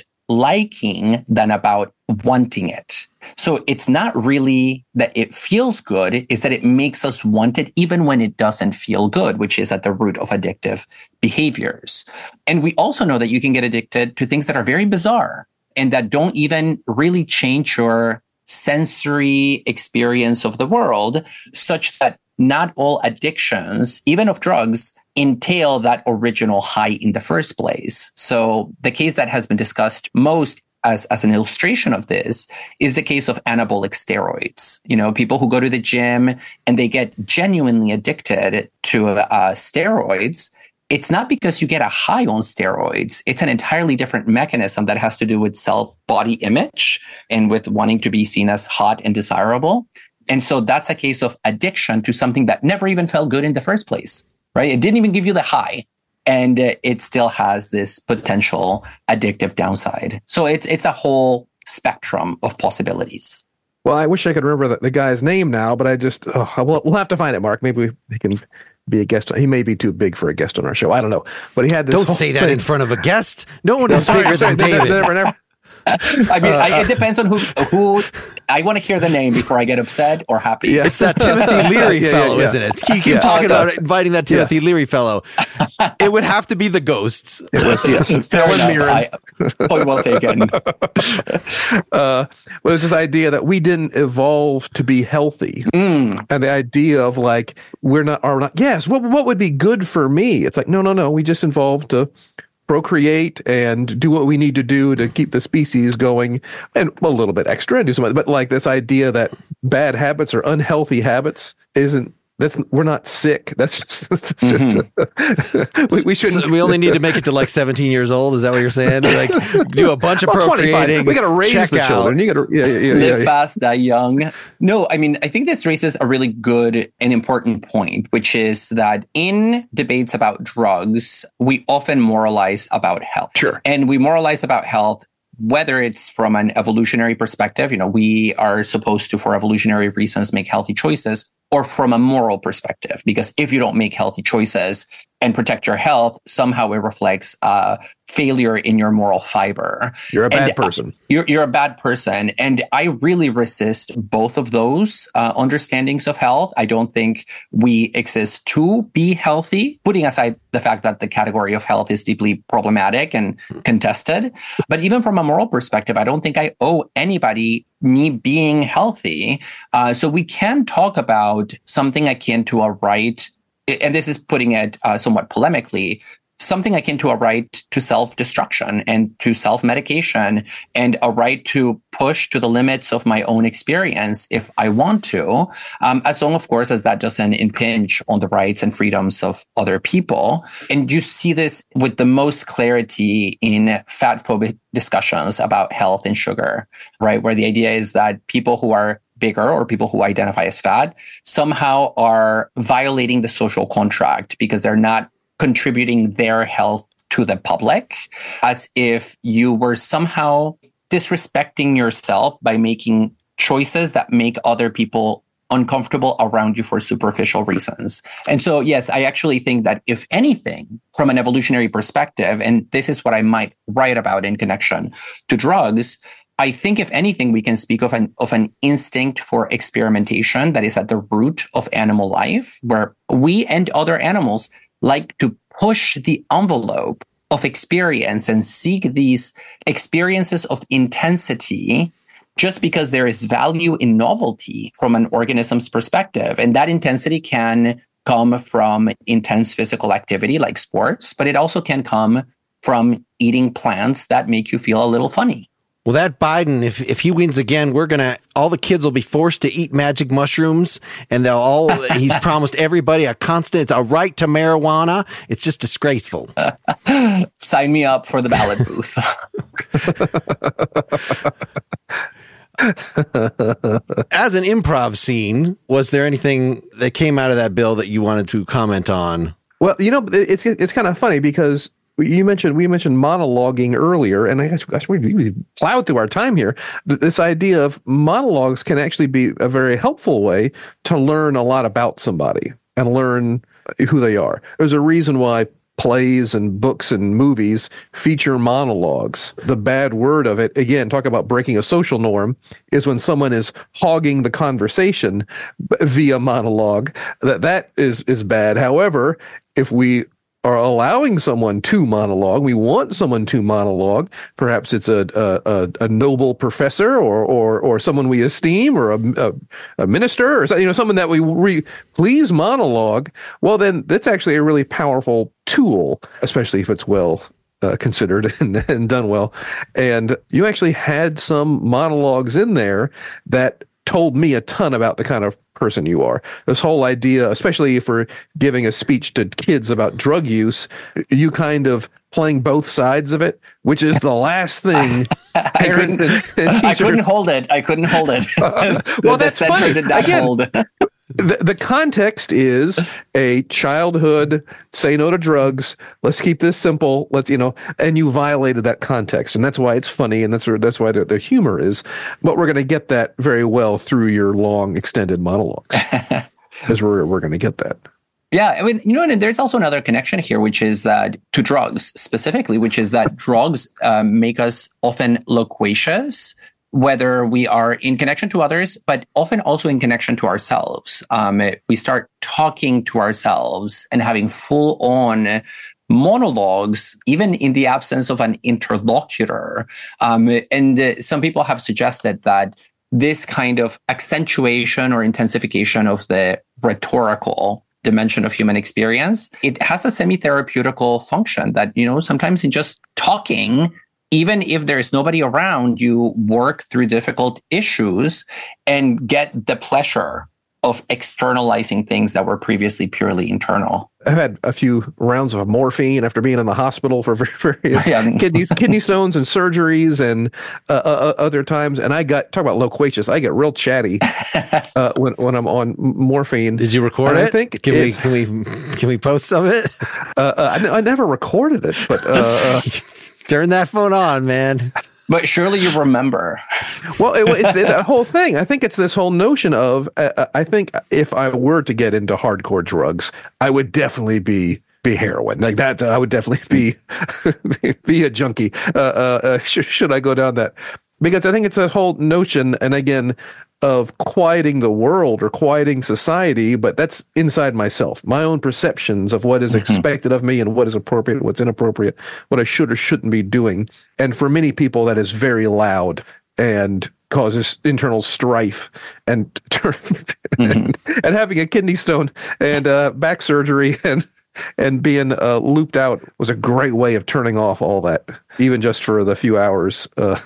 C: liking than about wanting it. So it's not really that it feels good, it's that it makes us want it even when it doesn't feel good, which is at the root of addictive behaviors. And we also know that you can get addicted to things that are very bizarre and that don't even really change your sensory experience of the world, such that not all addictions, even of drugs, entail that original high in the first place. So the case that has been discussed most as, as an illustration of this is the case of anabolic steroids. You know, people who go to the gym and they get genuinely addicted to uh, steroids. It's not because you get a high on steroids. It's an entirely different mechanism that has to do with self-body image and with wanting to be seen as hot and desirable. And so that's a case of addiction to something that never even felt good in the first place, right? It didn't even give you the high, and it still has this potential addictive downside. So it's it's a whole spectrum of possibilities.
B: Well, I wish I could remember the, the guy's name now, but I just, oh, we'll, we'll have to find it, Mark. Maybe we, we can be a guest. He may be too big for a guest on our show. I don't know. But he had this.
A: Don't say that
B: thing.
A: in front of a guest. No one is bigger than David.
B: Never, never, never.
C: I mean, uh, I, it depends on who. Who I want to hear the name before I get upset or happy.
A: Yeah. It's that Timothy Leary yeah, fellow, yeah, yeah. isn't it? You keep yeah. talking oh, about inviting that Timothy yeah. Leary fellow. It would have to be the ghosts.
B: It was, yes. Helen Mirren.
C: Point well taken.
B: uh, well, it's this idea that we didn't evolve to be healthy, mm. and the idea of like we're not are not. Yes, what what would be good for me? It's like no, no, no. We just evolved to procreate and do what we need to do to keep the species going, and a little bit extra and do something. But like this idea that bad habits or unhealthy habits isn't, that's, we're not sick. That's just, that's just mm-hmm. we, we shouldn't.
A: So we only need to make it to like seventeen years old. Is that what you're saying? Like do a bunch of well, procreating.
B: We got to raise the out. children. You got to yeah, yeah, yeah,
C: live
B: yeah.
C: fast, die young. No, I mean, I think this raises a really good and important point, which is that in debates about drugs, we often moralize about health.
B: Sure.
C: And we moralize about health, whether it's from an evolutionary perspective, you know, we are supposed to, for evolutionary reasons, make healthy choices, or from a moral perspective, because if you don't make healthy choices and protect your health, somehow it reflects uh, failure in your moral fiber.
B: You're a bad
C: and
B: person.
C: You're, you're a bad person. And I really resist both of those uh, understandings of health. I don't think we exist to be healthy, putting aside the fact that the category of health is deeply problematic and contested. But even from a moral perspective, I don't think I owe anybody me being healthy. Uh, so we can talk about something akin to a right, and this is putting it uh, somewhat polemically, something akin to a right to self-destruction and to self-medication and a right to push to the limits of my own experience if I want to, um, as long, of course, as that doesn't impinge on the rights and freedoms of other people. And you see this with the most clarity in fat-phobic discussions about health and sugar, right? Where the idea is that people who are bigger or people who identify as fat somehow are violating the social contract because they're not contributing their health to the public, as if you were somehow disrespecting yourself by making choices that make other people uncomfortable around you for superficial reasons. And so, yes, I actually think that if anything, from an evolutionary perspective, and this is what I might write about in connection to drugs, I think if anything, we can speak of an of an instinct for experimentation that is at the root of animal life, where we and other animals like to push the envelope of experience and seek these experiences of intensity just because there is value in novelty from an organism's perspective. And that intensity can come from intense physical activity like sports, but it also can come from eating plants that make you feel a little funny.
A: Well, that Biden, if if he wins again, we're gonna all the kids will be forced to eat magic mushrooms, and they'll all. He's promised everybody a constant a right to marijuana. It's just disgraceful.
C: Sign me up for the ballot booth.
A: As an improv scene, was there anything that came out of that bill that you wanted to comment on?
B: Well, you know, it's it's kind of funny because you mentioned we mentioned monologuing earlier, and I guess gosh, we, we plowed through our time here. This idea of monologues can actually be a very helpful way to learn a lot about somebody and learn who they are. There's a reason why plays and books and movies feature monologues. The bad word of it, again, talk about breaking a social norm, is when someone is hogging the conversation via monologue. That that is is bad. However, if we are allowing someone to monologue, we want someone to monologue. Perhaps it's a a, a noble professor or or or someone we esteem, or a, a, a minister, or you know someone that we re, please monologue. Well, then that's actually a really powerful tool, especially if it's well uh, considered and, and done well. And you actually had some monologues in there that told me a ton about the kind of person you are. This whole idea, especially if we're giving a speech to kids about drug use, you kind of playing both sides of it, which is the last thing
C: I,
B: parents
C: couldn't,
B: and, and teachers...
C: I couldn't hold it. I couldn't hold it.
B: Uh, well,
C: the
B: that's funny.
C: Did not
B: Again,
C: hold.
B: The, the context is a childhood, say no to drugs. Let's keep this simple. Let's, you know, and you violated that context. And that's why it's funny. And that's, that's why the, the humor is. But we're going to get that very well through your long extended monologues. Because we're, we're going to get that.
C: Yeah, I mean, you know, and there's also another connection here, which is that to drugs specifically, which is that drugs um, make us often loquacious, whether we are in connection to others, but often also in connection to ourselves. Um, we start talking to ourselves and having full on monologues, even in the absence of an interlocutor. Um, and uh, some people have suggested that this kind of accentuation or intensification of the rhetorical dimension of human experience, it has a semi-therapeutical function that, you know, sometimes in just talking, even if there's nobody around, you work through difficult issues and get the pleasure of externalizing things that were previously purely internal.
B: I've had a few rounds of morphine after being in the hospital for various
C: Yeah.
B: kidney kidney stones and surgeries and uh, uh, other times. And I got, talk about loquacious, I get real chatty uh, when when I'm on morphine.
A: Did you record
B: and
A: it?
B: I think
A: can we can we can we post some of it?
B: Uh, uh, I, I never recorded it, but uh, uh,
A: turn that phone on, man.
C: But surely you remember.
B: Well, it, it's the whole thing. I think it's this whole notion of, uh, I think if I were to get into hardcore drugs, I would definitely be be heroin. Like that, I would definitely be be a junkie. Uh, uh, uh, should, should I go down that? Because I think it's a whole notion, and again, of quieting the world or quieting society, but that's inside myself, my own perceptions of what is mm-hmm. expected of me and what is appropriate, what's inappropriate, what I should or shouldn't be doing. And for many people, that is very loud and causes internal strife and mm-hmm. and, and having a kidney stone and uh, back surgery and and being uh, looped out was a great way of turning off all that, even just for the few hours. Uh,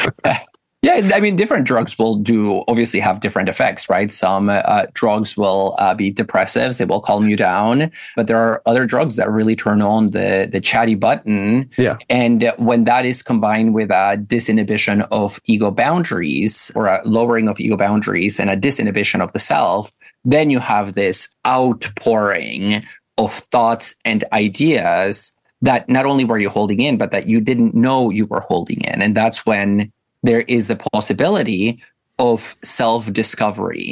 C: Yeah, I mean, different drugs will do obviously have different effects, right? Some uh, drugs will uh, be depressives; they will calm you down. But there are other drugs that really turn on the the chatty button.
B: Yeah,
C: and when that is combined with a disinhibition of ego boundaries, or a lowering of ego boundaries, and a disinhibition of the self, then you have this outpouring of thoughts and ideas that not only were you holding in, but that you didn't know you were holding in, and that's when there is the possibility of self-discovery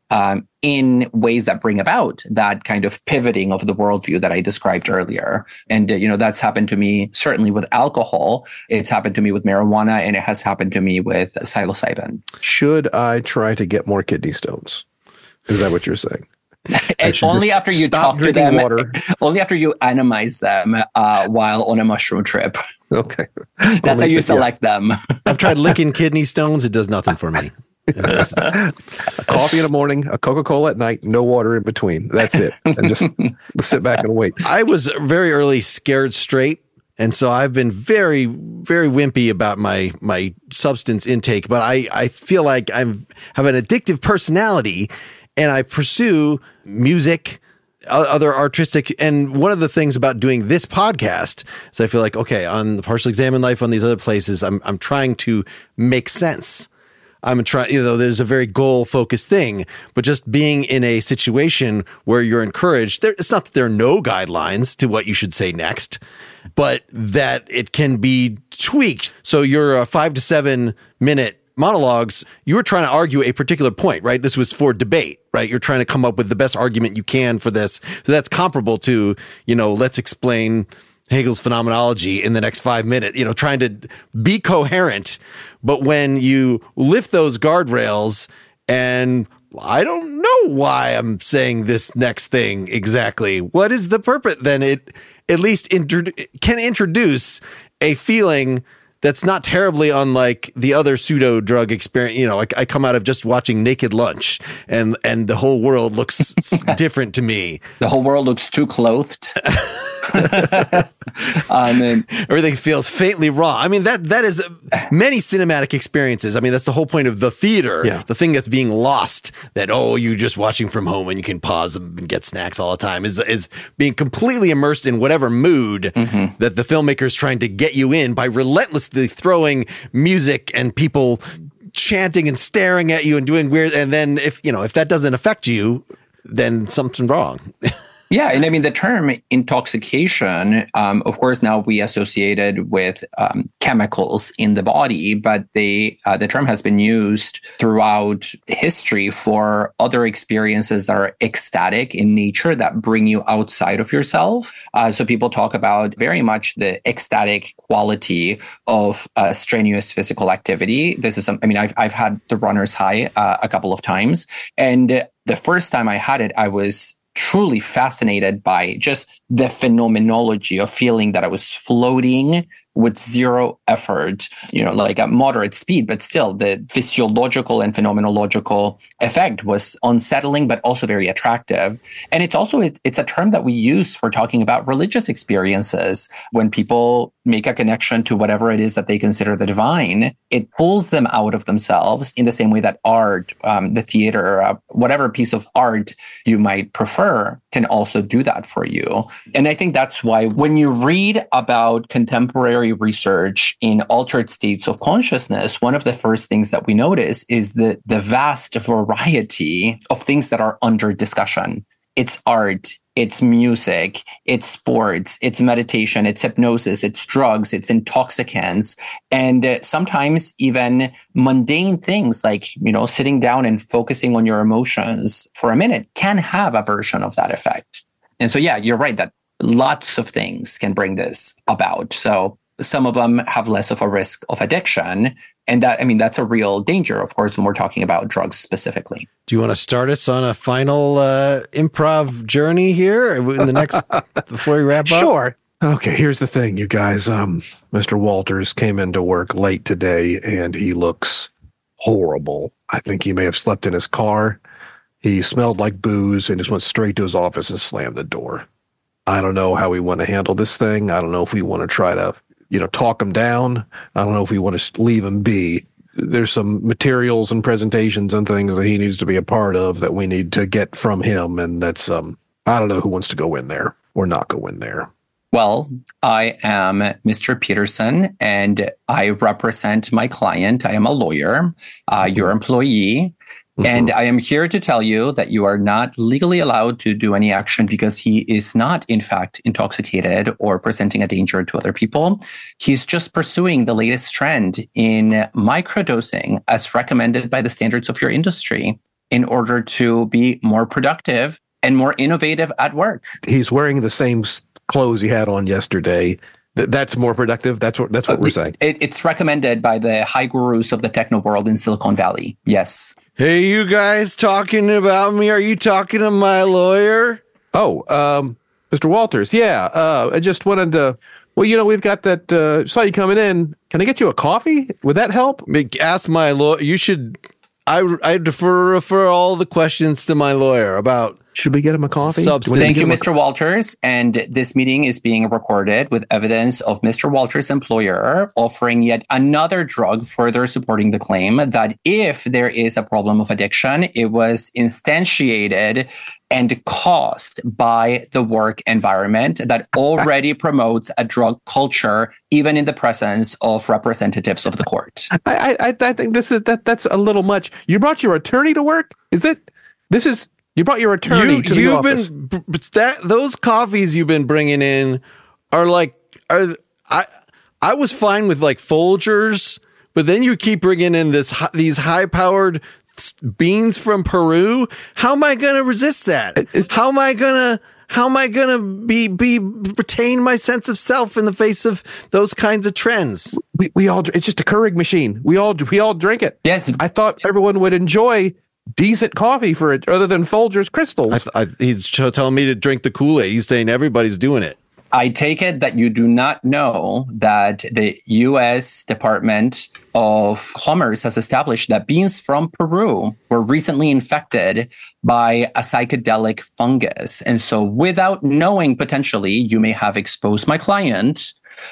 C: um, in ways that bring about that kind of pivoting of the worldview that I described earlier. And, uh, you know, that's happened to me certainly with alcohol. It's happened to me with marijuana, and it has happened to me with psilocybin.
B: Should I try to get more kidney stones? Is that what you're saying?
C: And only after you talk to them,
B: water.
C: only after you animize them uh, while on a mushroom trip.
B: Okay.
C: That's
B: only
C: how you
B: yeah.
C: select them.
A: I've tried licking kidney stones. It does nothing for me.
B: A coffee in the morning, a Coca-Cola at night, no water in between. That's it. And just sit back and wait.
A: I was very early scared straight. And so I've been very, very wimpy about my my substance intake. But I, I feel like I have an addictive personality, and I pursue music, other artistic. And one of the things about doing this podcast is I feel like, okay, on the Partially Examined Life, on these other places, I'm I'm trying to make sense. I'm trying, you know, there's a very goal focused thing, but just being in a situation where you're encouraged, there, it's not that there are no guidelines to what you should say next, but that it can be tweaked. So your uh, five to seven minute monologues, you were trying to argue a particular point, right? This was for debate, right? You're trying to come up with the best argument you can for this. So that's comparable to, you know, let's explain Hegel's phenomenology in the next five minutes, you know, trying to be coherent. But when you lift those guardrails, and I don't know why I'm saying this next thing exactly, what is the purpose? Then it at least inter- can introduce a feeling that's not terribly unlike the other pseudo drug experience. You know, I, I come out of just watching Naked Lunch, and and the whole world looks different to me.
C: The whole world looks too clothed. um, and,
A: Everything feels faintly raw. I mean, that that is many cinematic experiences. I mean, that's the whole point of the theater.
B: Yeah.
A: The thing that's being lost, that, oh, you're just watching from home and you can pause and get snacks all the time, is is being completely immersed in whatever mood mm-hmm. that the filmmaker is trying to get you in by relentlessly throwing music and people chanting and staring at you and doing weird. And then if, you know, if that doesn't affect you, then something's wrong.
C: Yeah. And I mean, the term intoxication, um, of course, now we associate it with um, chemicals in the body, but they, uh, the term has been used throughout history for other experiences that are ecstatic in nature, that bring you outside of yourself. Uh, so people talk about very much the ecstatic quality of uh, strenuous physical activity. This is some, I mean, I've, I've had the runner's high uh, a couple of times. And the first time I had it, I was truly fascinated by just the phenomenology of feeling that I was floating with zero effort, you know, like at moderate speed, but still the physiological and phenomenological effect was unsettling, but also very attractive. And it's also, it, it's a term that we use for talking about religious experiences. When people make a connection to whatever it is that they consider the divine, it pulls them out of themselves in the same way that art, um, the theater, uh, whatever piece of art you might prefer can also do that for you. And I think that's why when you read about contemporary research in altered states of consciousness, one of the first things that we notice is the, the vast variety of things that are under discussion. It's art, it's music, it's sports, it's meditation, it's hypnosis, it's drugs, it's intoxicants, and uh, sometimes even mundane things like, you know, sitting down and focusing on your emotions for a minute can have a version of that effect. And so, yeah, you're right that lots of things can bring this about. So some of them have less of a risk of addiction. And that, I mean, that's a real danger, of course, when we're talking about drugs specifically.
A: Do you want to start us on a final uh, improv journey here in the next, before we wrap up?
B: Sure. Okay, here's the thing, you guys. Um, Mister Walters came into work late today and he looks horrible. I think he may have slept in his car. He smelled like booze and just went straight to his office and slammed the door. I don't know how we want to handle this thing. I don't know if we want to try to, you know, talk him down. I don't know if we want to leave him be. There's some materials and presentations and things that he needs to be a part of that we need to get from him. And that's, um, I don't know who wants to go in there or not go in there.
C: Well, I am Mister Peterson and I represent my client. I am a lawyer, uh, your employee. Mm-hmm. And I am here to tell you that you are not legally allowed to do any action because he is not, in fact, intoxicated or presenting a danger to other people. He's just pursuing the latest trend in microdosing as recommended by the standards of your industry. in order to be more productive and more innovative at work.
B: He's wearing the same clothes he had on yesterday. That's more productive. That's what that's what uh, we're saying.
C: It, it's recommended by the high gurus of the techno world in Silicon Valley. Yes.
A: Hey, you guys talking about me? Are you talking to my lawyer?
B: Oh, um, Mister Walters. Yeah. Uh, I just wanted to. Well, you know, we've got that. Uh, saw you coming in. Can I get you a coffee? Would that help?
A: Ask my lawyer. You should. I I defer refer all the questions to my lawyer about.
B: Should we get him a coffee?
A: Substance.
C: Thank you, Mister Walters. And this meeting is being recorded with evidence of Mister Walters' employer offering yet another drug, further supporting the claim that if there is a problem of addiction, it was instantiated and caused by the work environment that already promotes a drug culture, even in the presence of representatives of the court.
B: I I, I think this is that that's a little much. You brought your attorney to work? Is it? This is. You brought your attorney
A: you,
B: to the
A: you've
B: office.
A: Been, that, those coffees you've been bringing in are like, are I I was fine with like Folgers, but then you keep bringing in this these high powered beans from Peru. How am I going to resist that? It's, how am I going to how am I going to be be retain my sense of self in the face of those kinds of trends?
B: We we all it's just a Keurig machine. We all we all drink it.
C: Yes,
B: I thought everyone would enjoy decent coffee for it, other than Folgers Crystals.
A: I, I, he's telling me to drink the Kool-Aid. He's saying everybody's doing it.
C: I take it that you do not know that the U S Department of Commerce has established that beans from Peru were recently infected by a psychedelic fungus. And so without knowing, potentially, you may have exposed my client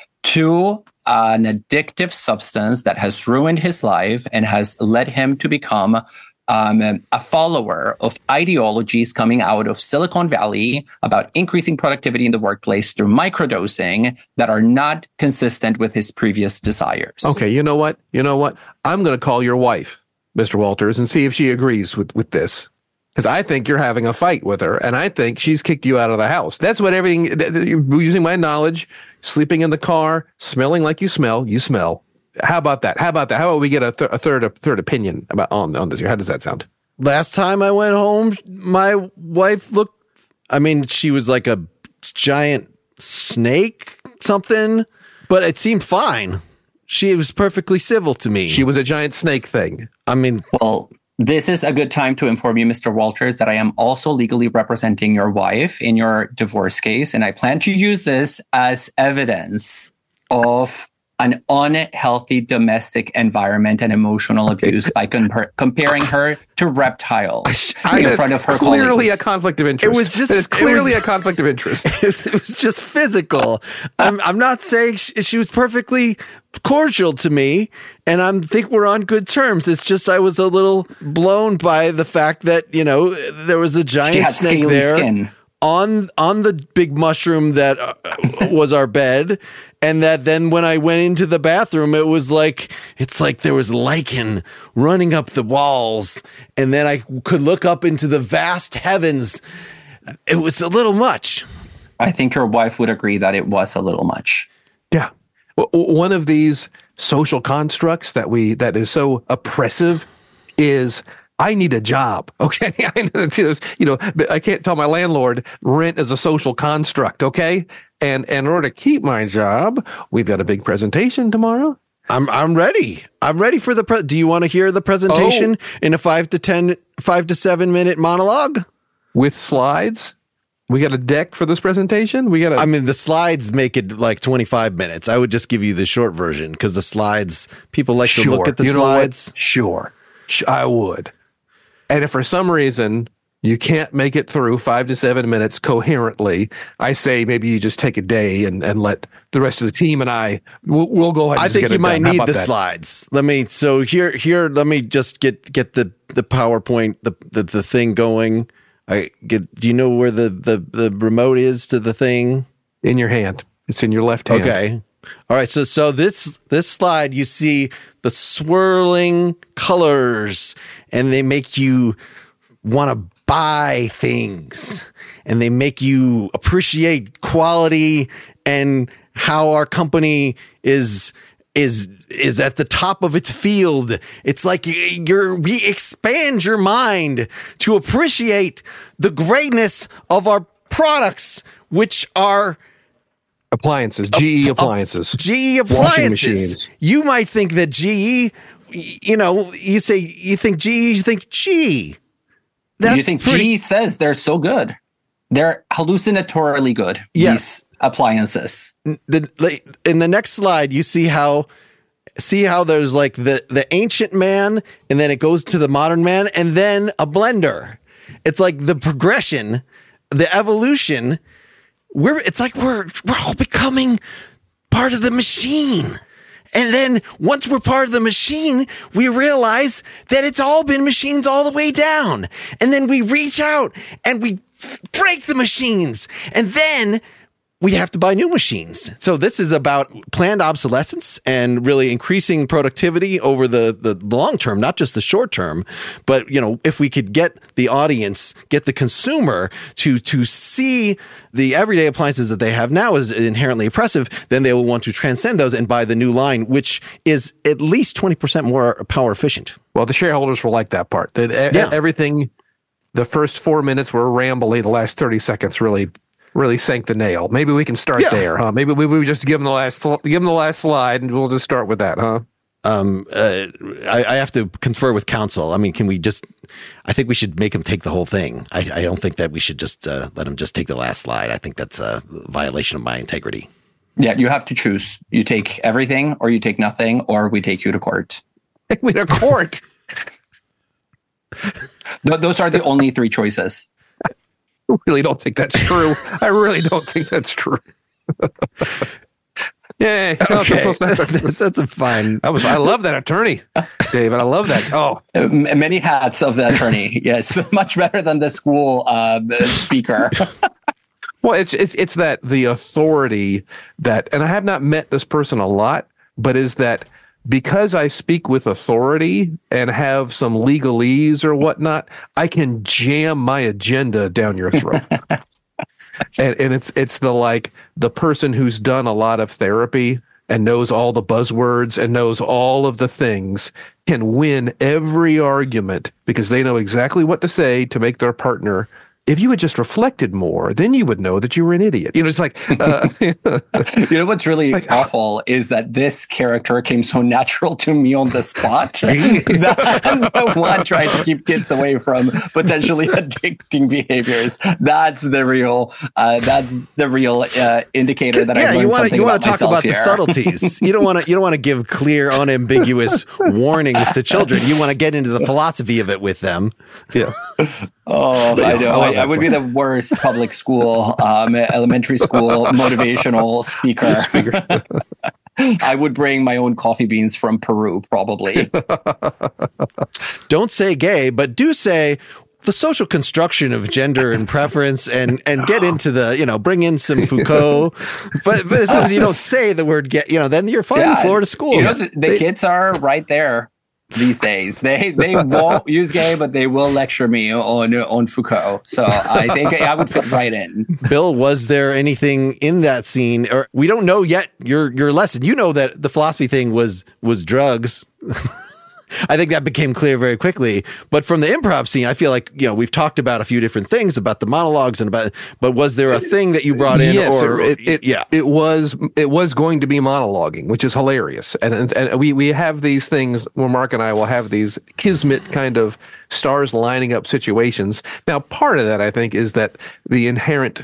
C: to an addictive substance that has ruined his life and has led him to become Um, a follower of ideologies coming out of Silicon Valley about increasing productivity in the workplace through microdosing that are not consistent with his previous desires.
B: Okay, you know what? You know what? I'm going to call your wife, Mister Walters, and see if she agrees with, with this. Because I think you're having a fight with her, and I think she's kicked you out of the house. That's what everything, using my knowledge, sleeping in the car, smelling like you smell, you smell. How about that? How about that? How about we get a, th- a third a third opinion about on, on this here? How does that sound?
A: Last time I went home, my wife looked, I mean, she was like a giant snake, something, but it seemed fine. She was perfectly civil to me.
B: She was a giant snake thing.
A: I mean,
C: well, this is a good time to inform you, Mister Walters, that I am also legally representing your wife in your divorce case, and I plan to use this as evidence of an unhealthy domestic environment and emotional abuse by compa- comparing her to reptiles I, in front of her
B: clearly
C: colleagues.
B: a conflict of interest.
A: It was just
B: it's clearly
A: was,
B: a conflict of interest.
A: It was, it was just physical. I'm, I'm not saying she, she was perfectly cordial to me, and I think we're on good terms. It's just I was a little blown by the fact that, you know, there was a giant snake there
C: skin.
A: on on the big mushroom that uh, was our bed. And that then when I went into the bathroom, it was like, it's like there was lichen running up the walls. And then I could look up into the vast heavens. It was a little much.
C: I think your wife would agree that it was a little much.
B: Yeah. One of these social constructs that we, that is so oppressive is I need a job. Okay. I you know, I can't tell my landlord rent is a social construct. Okay. And, and in order to keep my job, we've got a big presentation tomorrow.
A: I'm I'm ready. I'm ready for the pre- Do you want to hear the presentation oh. in a five to ten, five to seven minute monologue
B: with slides? We got a deck for this presentation. We got. A-
A: I mean, the slides make it like twenty-five minutes. I would just give you the short version because the slides, people like
B: sure.
A: to look at the
B: you
A: slides.
B: Sure, I would. And if for some reason you can't make it through five to seven minutes coherently, I say maybe you just take a day and, and let the rest of the team and I, we'll, we'll go ahead and
A: I think
B: get
A: you
B: it
A: might
B: done.
A: need the
B: that?
A: slides. Let me, so here, here, let me just get, get the, the PowerPoint, the, the, the thing going. I get, do you know where the, the, the remote is to the thing?
B: In your hand. It's in your left hand.
A: Okay. All right. So, so this, this slide, you see the swirling colors and they make you want to buy things and they make you appreciate quality and how our company is is is at the top of its field. It's like you're we expand your mind to appreciate the greatness of our products, which are
B: appliances, G E appliances,
A: G E appliances. You might think that G E, you know, you say you think G E, you think G.
C: That's you think pretty, G E says they're so good. They're hallucinatorily good.
A: Yes.
C: These appliances.
A: The, in the next slide, you see how see how there's like the, the ancient man, and then it goes to the modern man, and then a blender. It's like the progression, the evolution. We're it's like we're we're all becoming part of the machine. And then once we're part of the machine, we realize that it's all been machines all the way down. And then we reach out and we break the machines. And then we have to buy new machines. So this is about planned obsolescence and really increasing productivity over the, the long term, not just the short term. But, you know, if we could get the audience, get the consumer to, to see the everyday appliances that they have now as inherently oppressive, then they will want to transcend those and buy the new line, which is at least twenty percent more power efficient.
B: Well, the shareholders will like that part. That yeah. Everything, the first four minutes were rambly. The last thirty seconds really really sank the nail. Maybe we can start yeah. there, huh? Maybe we, we just give them the last give them the last slide, and we'll just start with that, huh?
A: Um, uh, I, I have to confer with counsel. I mean, can we just? I think we should make them take the whole thing. I, I don't think that we should just uh, let them just take the last slide. I think that's a violation of my integrity.
C: Yeah, you have to choose. You take everything, or you take nothing, or we take you to court.
B: Take me to court.
C: No, those are the only three choices.
B: I really don't think that's true. I really don't think that's true. Yeah,
A: okay. that's, that's a fine.
B: I was. I love that attorney, David. I love that. Oh,
C: many hats of the attorney. Yes, much better than the school uh, speaker.
B: Well, it's it's it's that the authority that, and I have not met this person a lot, but is that. Because I speak with authority and have some legalese or whatnot, I can jam my agenda down your throat. and, and it's it's the like the person who's done a lot of therapy and knows all the buzzwords and knows all of the things can win every argument because they know exactly what to say to make their partner. If you had just reflected more, then you would know that you were an idiot. You know, it's like... Uh,
C: you know what's really like, awful is that this character came so natural to me on the spot that I'm the one trying to keep kids away from potentially addicting behaviors. That's the real uh, that's the real uh, indicator that
A: yeah,
C: I learned
A: you wanna,
C: something
A: you
C: about
A: talk about
C: here.
A: the subtleties. You don't want to you don't want to give clear, unambiguous warnings to children. You want to get into the philosophy of it with them.
B: Yeah.
C: Oh, I know. I, I would be the worst public school, um, elementary school motivational speaker. speaker. I would bring my own coffee beans from Peru, probably.
A: Don't say gay, but do say the social construction of gender and preference, and and get into the, you know, bring in some Foucault. But but as long as you don't say the word gay, you know, then you're fine. Yeah, Florida schools.
C: You know, the, the they, kids are right there. These days, they they won't use gay, but they will lecture me on on Foucault. So I think I would fit right in.
A: Bill, was there anything in that scene, or we don't know yet? Your your lesson, you know that the philosophy thing was was drugs. I think that became clear very quickly. But from the improv scene, I feel like, you know, we've talked about a few different things about the monologues and about, but was there a thing that you brought in?
B: Yes,
A: or
B: it, it, yeah, it was, it was going to be monologuing, which is hilarious. And, and, and we, we have these things where Mark and I will have these kismet kind of stars lining up situations. Now, part of that, I think, is that the inherent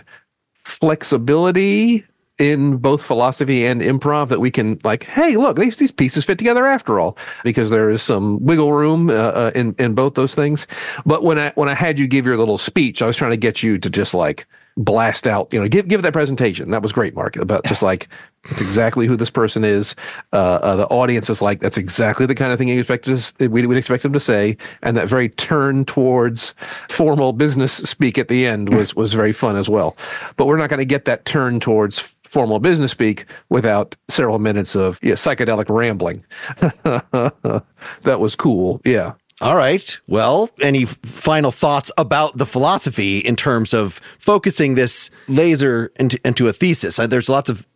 B: flexibility in both philosophy and improv that we can, like, hey, look, these these pieces fit together after all, because there is some wiggle room uh, uh, in in both those things. But when I when I had you give your little speech, I was trying to get you to just like blast out, you know, give give that presentation. That was great, Mark. About just like, it's exactly who this person is. Uh, uh, the audience is like, that's exactly the kind of thing you expect us, we would expect them to say. And that very turn towards formal business speak at the end was was very fun as well. But we're not going to get that turn towards formal business speak without several minutes of yeah, psychedelic rambling. That was cool. Yeah.
A: All right. Well, any final thoughts about the philosophy in terms of focusing this laser into, into a thesis? Uh, there's lots of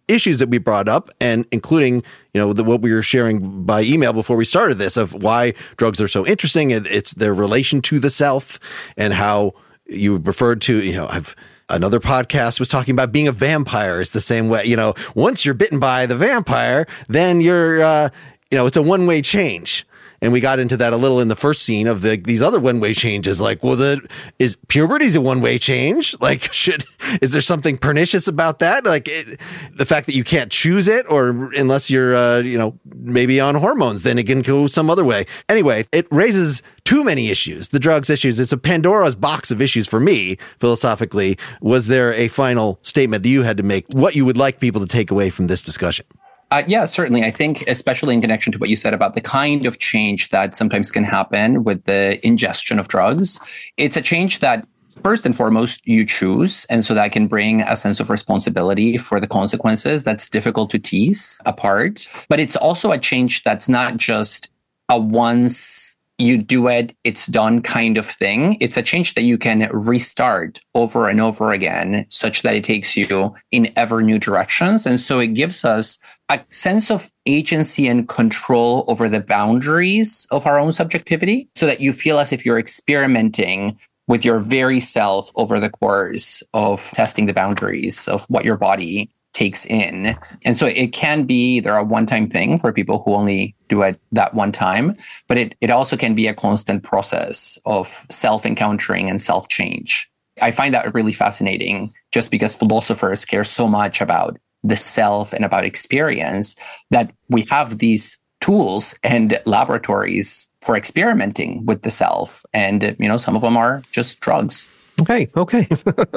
A: issues that we brought up, and including, you know, the, what we were sharing by email before we started this of why drugs are so interesting, and it's their relation to the self, and how you referred to, you know, I've another podcast was talking about being a vampire. It's the same way, you know, once you're bitten by the vampire, then you're, uh, you know, it's a one-way change. And we got into that a little in the first scene of the these other one-way changes. Like, well, the is puberty's a one-way change? Like, should is there something pernicious about that? Like, it, the fact that you can't choose it, or unless you're, uh, you know, maybe on hormones, then it can go some other way. Anyway, it raises too many issues. The drugs issues. It's a Pandora's box of issues for me philosophically. Was there a final statement that you had to make? What you would like people to take away from this discussion?
C: Uh, yeah, certainly. I think, especially in connection to what you said about the kind of change that sometimes can happen with the ingestion of drugs, it's a change that first and foremost you choose. And so that can bring a sense of responsibility for the consequences that's difficult to tease apart. But it's also a change that's not just a once you do it, it's done kind of thing. It's a change that you can restart over and over again, such that it takes you in ever new directions. And so it gives us a sense of agency and control over the boundaries of our own subjectivity, so that you feel as if you're experimenting with your very self over the course of testing the boundaries of what your body takes in. And so it can be either a one-time thing for people who only do it that one time, but it, it also can be a constant process of self-encountering and self-change. I find that really fascinating, just because philosophers care so much about the self and about experience, that we have these tools and laboratories for experimenting with the self. And, you know, some of them are just drugs.
B: Okay, okay.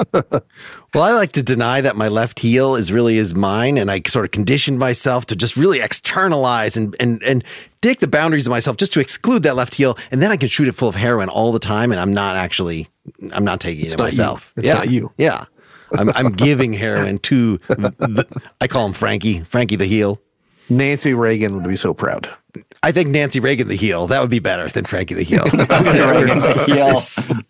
A: Well, I like to deny that my left heel is really is mine, and I sort of conditioned myself to just really externalize and and and take the boundaries of myself just to exclude that left heel, and then I can shoot it full of heroin all the time, and I'm not actually, I'm not taking
B: It's
A: it
B: not
A: myself.
B: you. It's
A: yeah,
B: not you.
A: Yeah, I'm I'm giving heroin to the, the, I call him Frankie, Frankie the heel.
B: Nancy Reagan would be so proud.
A: I think Nancy Reagan the heel. That would be better than Frankie the heel.
C: Nancy Reagan the heel.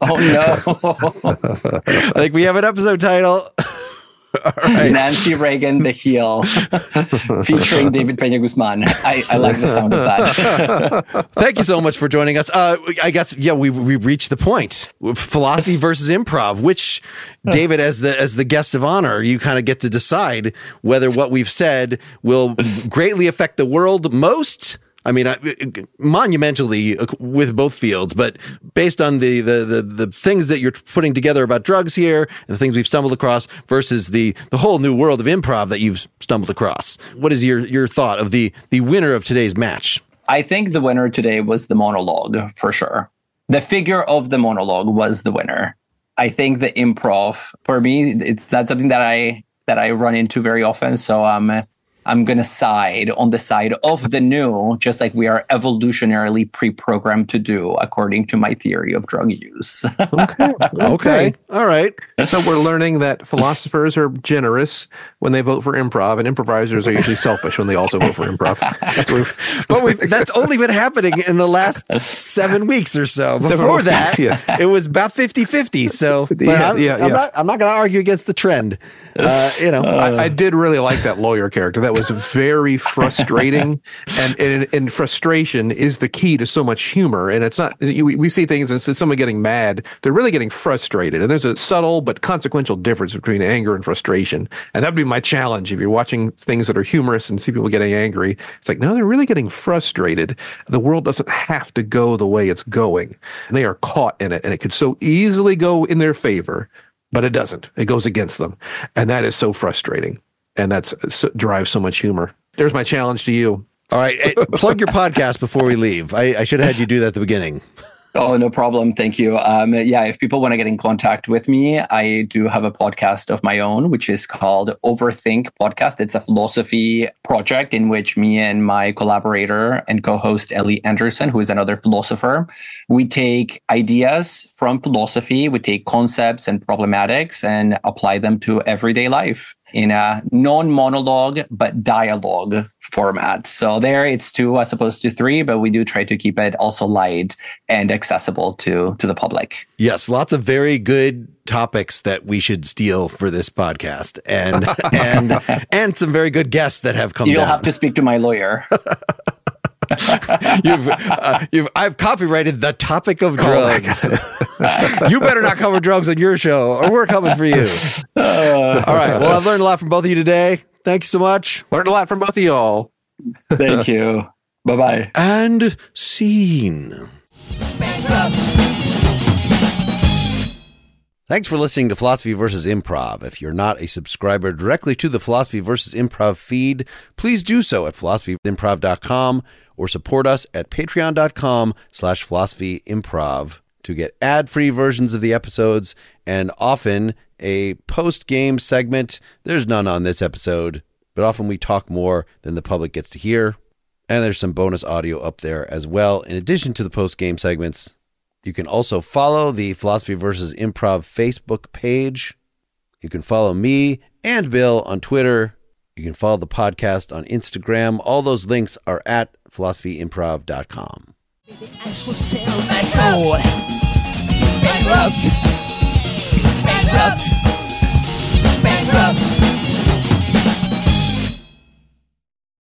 C: Oh no!
A: I think we have an episode title. All right.
C: Nancy Reagan the heel, featuring David Peña Guzman. I, I like the sound of that.
A: Thank you so much for joining us. Uh, I guess yeah, we we reached the point. Philosophy versus improv. Which, David, as the as the guest of honor, you kind of get to decide whether what we've said will greatly affect the world most. I mean, monumentally with both fields, but based on the, the, the, the things that you're putting together about drugs here and the things we've stumbled across versus the, the whole new world of improv that you've stumbled across. What is your, your thought of the, the winner of today's match?
C: I think the winner today was the monologue, for sure. The figure of the monologue was the winner. I think the improv, for me, it's not something that I that I run into very often. So um, I'm going to side on the side of the new, just like we are evolutionarily pre-programmed to do, according to my theory of drug use.
B: Okay.
A: Okay. All right.
B: So we're learning that philosophers are generous when they vote for improv, and improvisers are usually selfish when they also vote for improv. That's what we've,
A: But we've, that's only been happening in the last seven weeks or so. Before
B: weeks,
A: that,
B: yes.
A: it was about fifty-fifty. So but
B: Yeah,
A: I'm,
B: yeah,
A: I'm
B: yeah.
A: not, I'm not going to argue against the trend. Uh, you know,
B: I, I did really like that lawyer character. That was very frustrating, and, and and frustration is the key to so much humor. And it's not you, we see things and someone getting mad; they're really getting frustrated. And there's a subtle but consequential difference between anger and frustration. And that would be my challenge if you're watching things that are humorous and see people getting angry. It's like, no, they're really getting frustrated. The world doesn't have to go the way it's going. And they are caught in it, and it could so easily go in their favor. But it doesn't. It goes against them. And that is so frustrating. And that's so, drives so much humor. There's my challenge to you.
A: all right. Hey, plug your podcast before we leave. I, I should have had you do that at the beginning.
C: Oh, no problem. Thank you. Um, yeah, if people want to get in contact with me, I do have a podcast of my own, which is called Overthink Podcast. It's a philosophy project in which me and my collaborator and co-host Ellie Anderson, who is another philosopher, we take ideas from philosophy, we take concepts and problematics and apply them to everyday life. in a non-monologue but dialogue format. So there it's two as opposed to three, but we do try to keep it also light and accessible to, to the public.
A: Yes, lots of very good topics that we should steal for this podcast, and and and some very good guests that have come
C: You'll
A: down.
C: have to speak to my lawyer.
A: you've, uh, you've, I've copyrighted the topic of drugs. You better not cover drugs on your show, or we're coming for you. Uh, All right. Well, I've learned a lot from both of you today. Thanks so much.
B: Learned a lot from both of y'all.
C: Thank you. Bye-bye.
A: And scene. Thanks for listening to Philosophy versus. Improv. If you're not a subscriber directly to the Philosophy versus. Improv feed, please do so at philosophy improv dot com or support us at patreon dot com slash philosophy improv to get ad-free versions of the episodes and often a post-game segment. There's none on this episode, but often we talk more than the public gets to hear. And there's some bonus audio up there as well, in addition to the post-game segments. You can also follow the Philosophy versus. Improv Facebook page. You can follow me and Bill on Twitter. You can follow the podcast on Instagram. All those links are at philosophy improv dot com.
D: I should sell my soul. Bankrupt. Bankrupt.